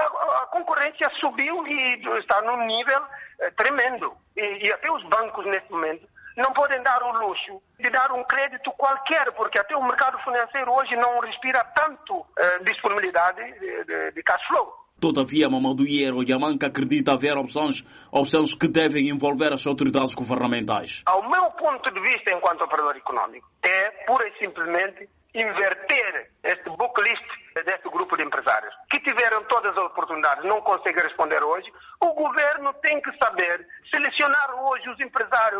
a concorrência subiu e está num nível tremendo. E até os bancos, nesse momento, não podem dar o luxo de dar um crédito qualquer, porque até o mercado financeiro hoje não respira tanto disponibilidade de cash flow. Todavia, Mamadou Yamanka acredita haver opções que devem envolver as autoridades governamentais. Ao meu ponto de vista, enquanto operador econômico, é pura e simplesmente inverter este book list deste grupo de empresários que tiveram todas as oportunidades, não conseguem responder hoje. O governo tem que saber selecionar hoje os empresários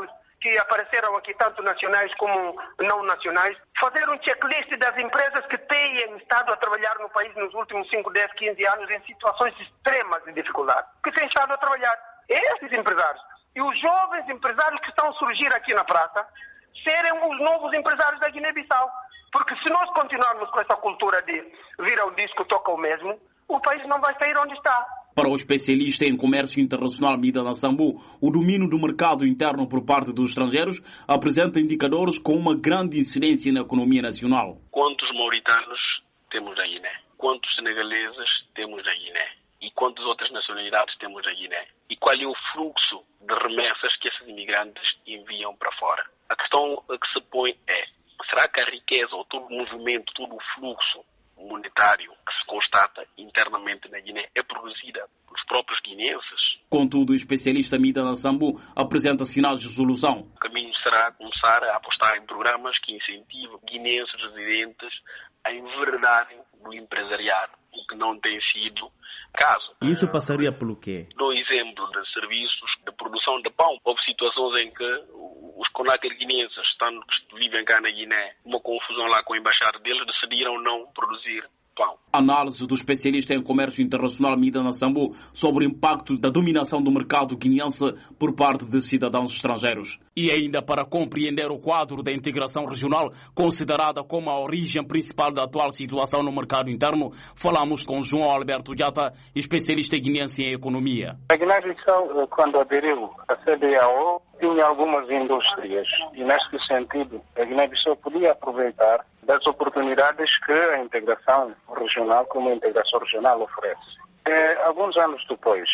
que apareceram aqui, tanto nacionais como não nacionais, fazer um checklist das empresas que têm estado a trabalhar no país nos últimos 5, 10, 15 anos em situações extremas de dificuldade, que têm estado a trabalhar. Esses empresários e os jovens empresários que estão a surgir aqui na praça serem os novos empresários da Guiné-Bissau. Porque se nós continuarmos com essa cultura de vir ao disco, toca o mesmo, o país não vai sair onde está. Para o especialista em comércio internacional Mida Nassambu, o domínio do mercado interno por parte dos estrangeiros apresenta indicadores com uma grande incidência na economia nacional. Quantos mauritanos temos na Guiné? Quantos senegaleses temos na Guiné? E quantas outras nacionalidades temos na Guiné? E qual é o fluxo de remessas que esses imigrantes enviam para fora? A questão que se põe é, será que a riqueza ou todo o movimento, todo o fluxo monetário que se constata internamente na Guiné é produzida pelos próprios guineenses? Contudo, o especialista Mida Nassambu apresenta sinais de solução. O caminho será começar a apostar em programas que incentivam guineenses residentes a enverdarem no empresariado, o que não tem sido caso. Isso passaria pelo quê? Dou exemplo de serviços de produção de pão. Houve situações em que os Conakry guineenses, que vivem cá na Guiné, uma confusão lá com a embaixada deles, decidiram não produzir pão. Análise do especialista em comércio internacional Mida Nassambu sobre o impacto da dominação do mercado guineense por parte de cidadãos estrangeiros. E ainda para compreender o quadro da integração regional, considerada como a origem principal da atual situação no mercado interno, falamos com João Alberto Diata, especialista guineense em economia. A Guiné-Bissau, quando aderiu à CEDEAO, tinha algumas indústrias e, neste sentido, a Guiné-Bissau podia aproveitar das oportunidades que a integração regional, como a integração regional oferece. Alguns anos depois,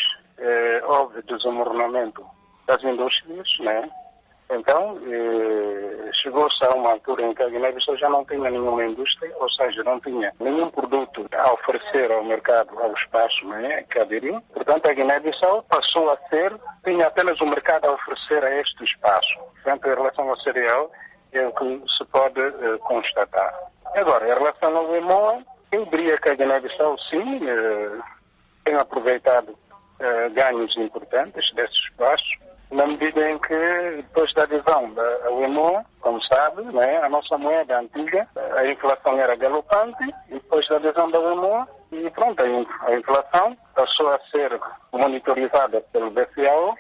houve desamornamento das indústrias, né? Então, chegou-se a uma altura em que a Guiné-Bissau já não tinha nenhuma indústria, ou seja, não tinha nenhum produto a oferecer ao mercado, ao espaço, né, que aderiu. Portanto, a Guiné-Bissau passou a tinha apenas um mercado a oferecer a este espaço. Portanto, em relação ao cereal, é o que se pode constatar. Agora, em relação ao EMOA, eu diria que a Guiné-Bissau, sim, tem aproveitado ganhos importantes desse espaço, na medida em que, depois da adesão ao EMOA, como sabe, né, a nossa moeda antiga, a inflação era galopante, e depois da adesão ao EMOA, e pronto, a inflação passou a ser monitorizada pelo BCAO,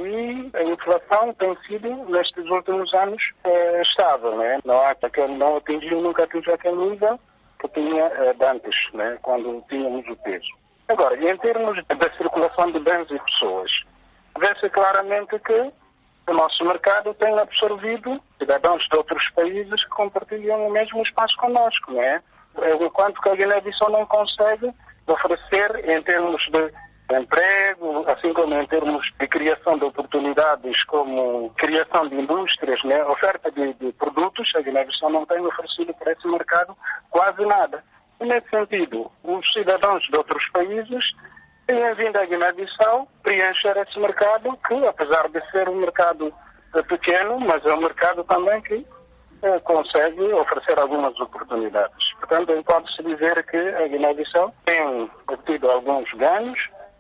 e a inflação tem sido, nestes últimos anos, estável, né? Não atingiu, nunca atingiu aquele nível que tinha de antes, né? Quando tínhamos o peso. Agora, em termos da circulação de bens e pessoas, vê-se claramente que o nosso mercado tem absorvido cidadãos de outros países que compartilham o mesmo espaço connosco, não é? Enquanto que a Guiné-Bissau não consegue oferecer, em termos de emprego, assim como em termos de criação de oportunidades, como criação de indústrias, né? Oferta de produtos, a Guiné-Bissau não tem oferecido para esse mercado quase nada. E, nesse sentido, os cidadãos de outros países têm vindo à Guiné-Bissau preencher esse mercado, que apesar de ser um mercado pequeno, mas é um mercado também que consegue oferecer algumas oportunidades. Portanto, pode-se dizer que a Guiné-Bissau tem obtido alguns ganhos,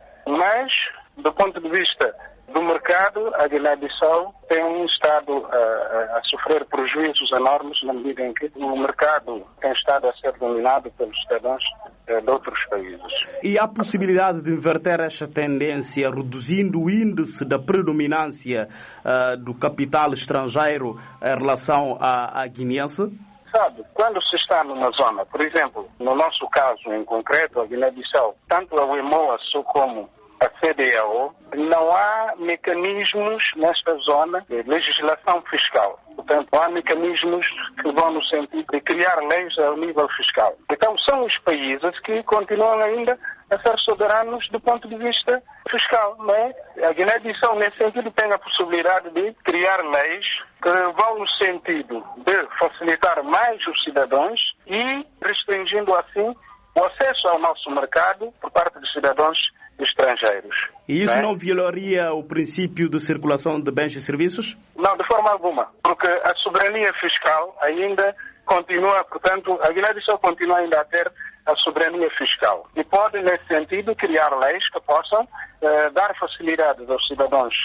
mas, do ponto de vista do mercado, a Guiné-Bissau tem estado a sofrer prejuízos enormes na medida em que o mercado tem estado a ser dominado pelos cidadãos de outros países. E há possibilidade de inverter esta tendência, reduzindo o índice da predominância do capital estrangeiro em relação à guineense? Sabe, quando se está numa zona, por exemplo, no nosso caso em concreto, a Guiné-Bissau, tanto a EMOA como a CEDEAO, não há mecanismos nesta zona de legislação fiscal. Portanto, não há mecanismos que vão no sentido de criar leis ao nível fiscal. Então, são os países que continuam ainda a ser soberanos do ponto de vista fiscal, não é? A Guiné-Bissau, nesse sentido, tem a possibilidade de criar leis que vão no sentido de facilitar mais os cidadãos e restringindo assim o acesso ao nosso mercado por parte dos cidadãos estrangeiros. E isso não violaria o princípio de circulação de bens e serviços? Não, de forma alguma, porque a soberania fiscal ainda continua, portanto, a Guiné-Bissau continua ainda a ter a soberania fiscal e pode, nesse sentido, criar leis que possam dar facilidades aos cidadãos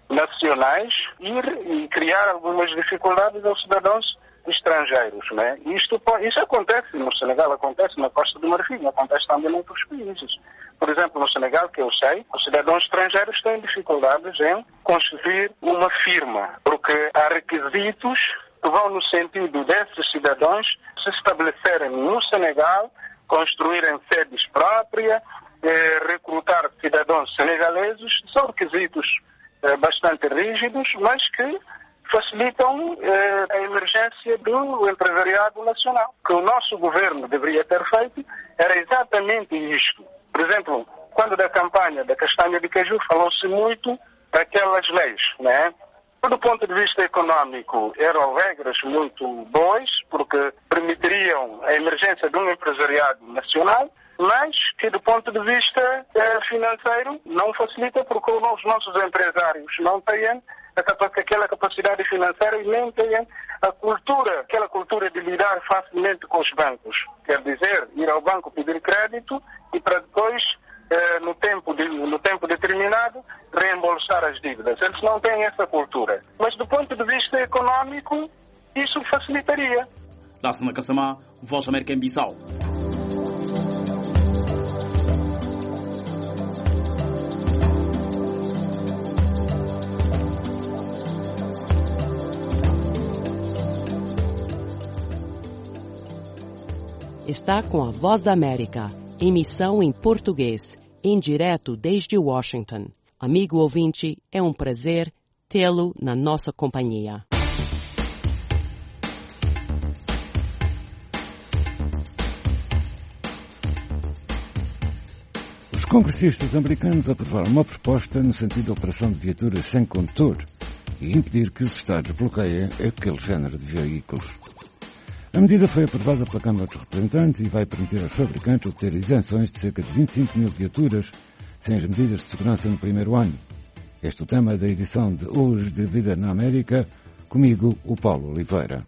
nacionais e criar algumas dificuldades aos cidadãos estrangeiros, né? Isso acontece no Senegal, acontece na Costa do Marfim, acontece também em outros países. Por exemplo, no Senegal, que eu sei, os cidadãos estrangeiros têm dificuldades em constituir uma firma, porque há requisitos que vão no sentido desses cidadãos se estabelecerem no Senegal, construírem sedes próprias, recrutar cidadãos senegaleses. São requisitos bastante rígidos, mas que facilitam a emergência do empresariado nacional. O que o nosso governo deveria ter feito era exatamente isto. Por exemplo, quando da campanha da castanha de caju falou-se muito daquelas leis, né? Do ponto de vista econômico, eram regras muito boas, porque permitiriam a emergência de um empresariado nacional, mas que do ponto de vista financeiro não facilita, porque os nossos empresários não têm aquela capacidade financeira e nem têm aquela cultura de lidar facilmente com os bancos. Quer dizer, ir ao banco pedir crédito e para depois, no tempo determinado, reembolsar as dívidas. Eles não têm essa cultura. Mas do ponto de vista econômico, isso facilitaria. Lassana Kassamá, Voz América em Bissau. Está com a Voz da América, emissão em português, em direto desde Washington. Amigo ouvinte, é um prazer tê-lo na nossa companhia. Os congressistas americanos aprovaram uma proposta no sentido da operação de viaturas sem condutor e impedir que os Estados bloqueiem aquele género de veículos. A medida foi aprovada pela Câmara dos Representantes e vai permitir aos fabricantes obter isenções de cerca de 25 mil viaturas sem as medidas de segurança no primeiro ano. Este é o tema da edição de Hoje de Vida na América, comigo, o Paulo Oliveira.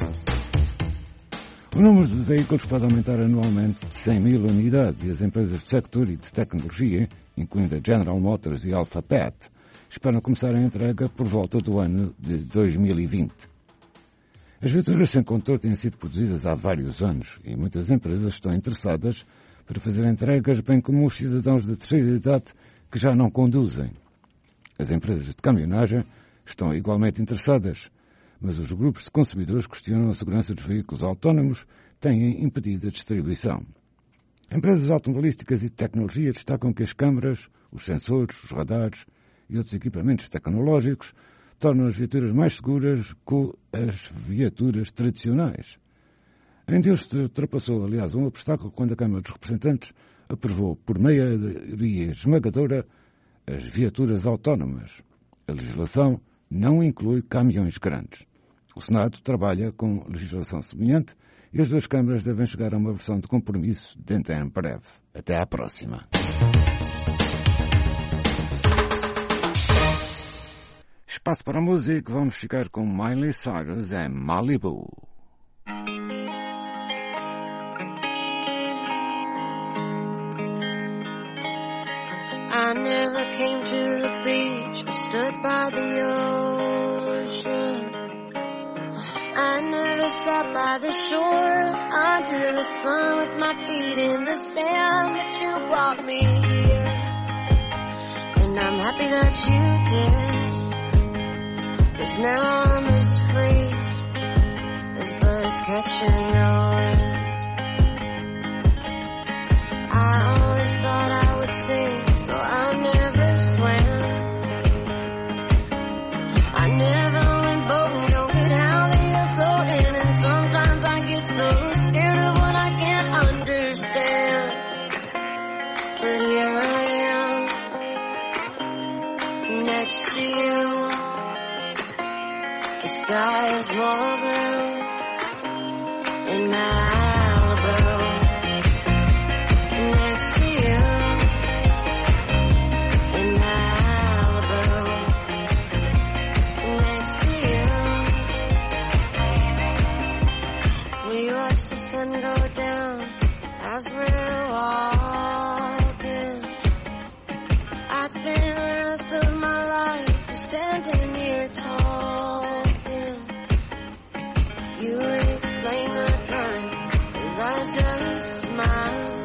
O número de veículos pode aumentar anualmente de 100 mil unidades e as empresas do sector e de tecnologia, incluindo a General Motors e Alphabet, esperam começar a entrega por volta do ano de 2020. As viaturas sem condutor têm sido produzidas há vários anos e muitas empresas estão interessadas para fazer entregas, bem como os cidadãos de terceira idade que já não conduzem. As empresas de caminhonagem estão igualmente interessadas, mas os grupos de consumidores questionam a segurança dos veículos autónomos, têm impedido a distribuição. Empresas automobilísticas e de tecnologia destacam que as câmaras, os sensores, os radares e outros equipamentos tecnológicos tornam as viaturas mais seguras que as viaturas tradicionais. A indústria ultrapassou, aliás, um obstáculo quando a Câmara dos Representantes aprovou, por maioria esmagadora, as viaturas autónomas. A legislação não inclui caminhões grandes. O Senado trabalha com legislação semelhante e as duas câmaras devem chegar a uma versão de compromisso dentro em breve. Até à próxima. Espaço para a música, vamos ficar com Miley Cyrus em Malibu. I never came to the beach or stood by the ocean. I never sat by the shore under the sun with my feet in the sand, but you brought me here, and I'm happy that you did. 'Cause now I'm as free as birds catching the wind. I always thought I would sing, so I never swam. I never went boating, don't get how they are floating. And sometimes I get so scared of what I can't understand. But here I am, next to you. The sky is more blue in Malibu. Next to you in Malibu. Next to you. We watch the sun go down as we're walking. I'd spend the rest of my life just standing here talking. You explain that line as I just smile,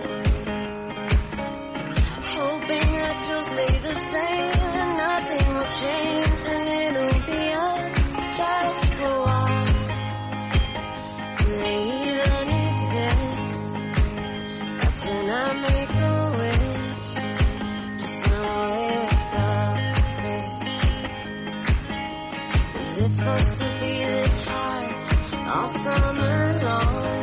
hoping that you'll stay the same and nothing will change and it'll be us just for a while. Do they even exist? That's when I make a wish, just know with a fish. Is it supposed to be this high all summer long?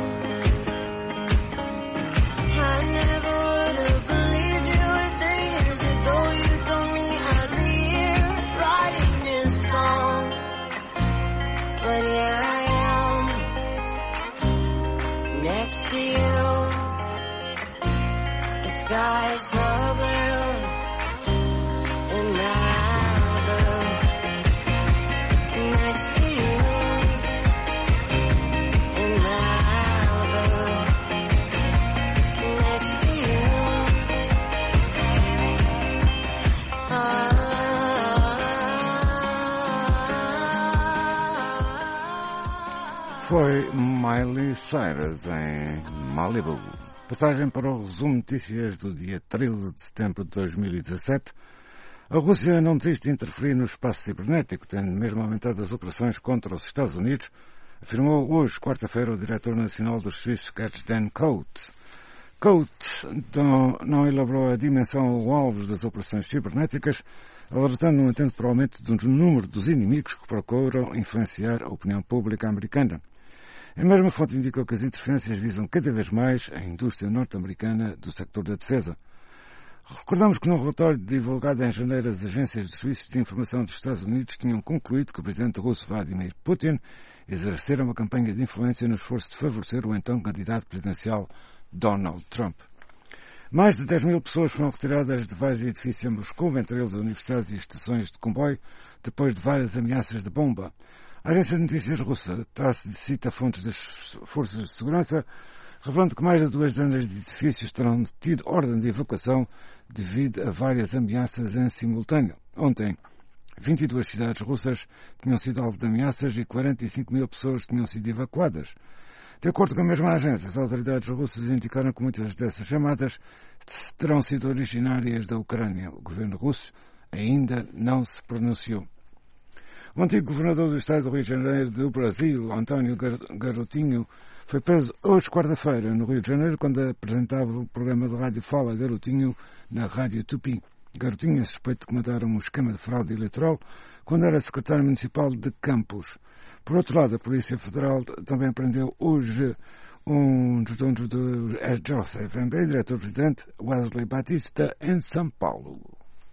I never would have believed you if 3 years ago you told me I'd be here writing this song. But here I am, next to you. The sky is so blue in Malibu. Next to you in Malibu. Next to you. Foi Miley Cyrus em Malibu. Passagem para o resumo de notícias do dia 13 de setembro de 2017. A Rússia não desiste de interferir no espaço cibernético, tendo mesmo aumentado as operações contra os Estados Unidos, afirmou hoje, quarta-feira, o diretor nacional dos serviços Dan Coates. Coates não elaborou a dimensão ou alvos das operações cibernéticas, alertando, no entanto, para o aumento do número dos inimigos que procuram influenciar a opinião pública americana. A mesma fonte indicou que as interferências visam cada vez mais a indústria norte-americana do sector da defesa. Recordamos que no relatório divulgado em janeiro, as agências de serviços de informação dos Estados Unidos tinham concluído que o presidente russo Vladimir Putin exercera uma campanha de influência no esforço de favorecer o então candidato presidencial Donald Trump. Mais de 10 mil pessoas foram retiradas de vários edifícios em Moscou, entre eles universidades e estações de comboio, depois de várias ameaças de bomba. A agência de notícias russa cita fontes das forças de segurança, revelando que mais de 2 dezenas de edifícios terão tido ordem de evacuação devido a várias ameaças em simultâneo. Ontem, 22 cidades russas tinham sido alvo de ameaças e 45 mil pessoas tinham sido evacuadas. De acordo com a mesma agência, as autoridades russas indicaram que muitas dessas chamadas terão sido originárias da Ucrânia. O governo russo ainda não se pronunciou. O antigo governador do estado do Rio de Janeiro do Brasil, António Garotinho, foi preso hoje, quarta-feira, no Rio de Janeiro, quando apresentava o programa de rádio Fala Garotinho na Rádio Tupi. Garotinho é suspeito de comandar um esquema de fraude eleitoral quando era secretário municipal de Campos. Por outro lado, a Polícia Federal também prendeu hoje um dos donos do JCFMB, diretor-presidente Wesley Batista, em São Paulo.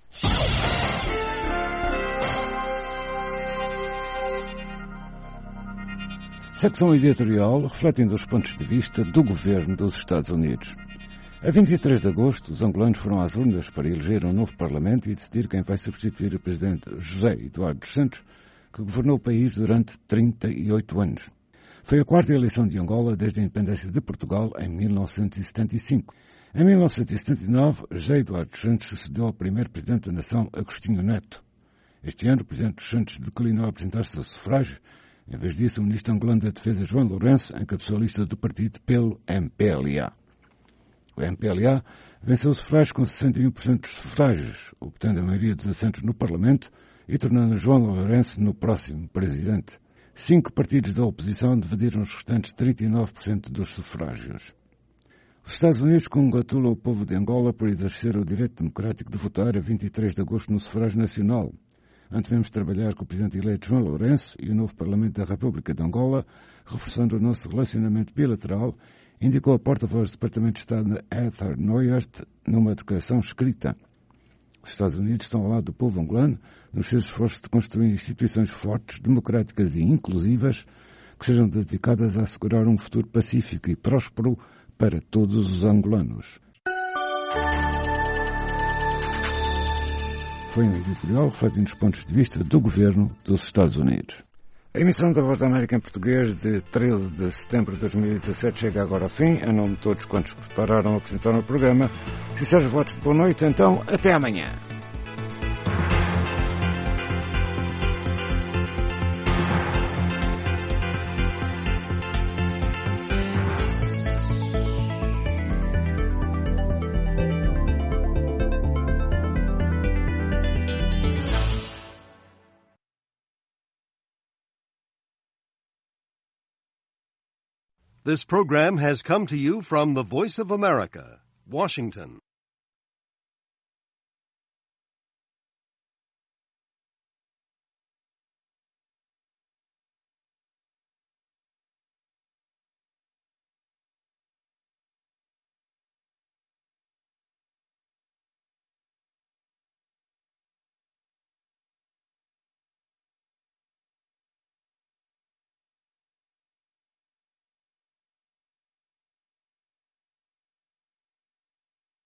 Secção editorial refletindo os pontos de vista do governo dos Estados Unidos. A 23 de agosto, os angolanos foram às urnas para eleger um novo parlamento e decidir quem vai substituir o presidente José Eduardo dos Santos, que governou o país durante 38 anos. Foi a quarta eleição de Angola desde a independência de Portugal em 1975. Em 1979, José Eduardo dos Santos sucedeu ao primeiro presidente da nação, Agostinho Neto. Este ano, o presidente dos Santos declinou a apresentar-se ao sufrágio. Em vez disso, o ministro angolano da Defesa, João Lourenço, encabeçou a lista do partido pelo MPLA. O MPLA venceu o sufrágio com 61% dos sufrágios, obtendo a maioria dos assentos no Parlamento e tornando João Lourenço no próximo presidente. 5 partidos da oposição dividiram os restantes 39% dos sufrágios. Os Estados Unidos congratulam o povo de Angola por exercer o direito democrático de votar a 23 de agosto no sufrágio nacional. Devemos trabalhar com o presidente eleito João Lourenço e o novo Parlamento da República de Angola, reforçando o nosso relacionamento bilateral, indicou a porta-voz do Departamento de Estado Heather Nauert numa declaração escrita. Os Estados Unidos estão ao lado do povo angolano nos seus esforços de construir instituições fortes, democráticas e inclusivas que sejam dedicadas a assegurar um futuro pacífico e próspero para todos os angolanos. Foi um editorial refletindo os pontos de vista do governo dos Estados Unidos. A emissão da Voz da América em português de 13 de setembro de 2017 chega agora ao fim. Em nome de todos quantos prepararam e apresentaram o programa, sinceros votos de boa noite, então até amanhã. This program has come to you from the Voice of America, Washington.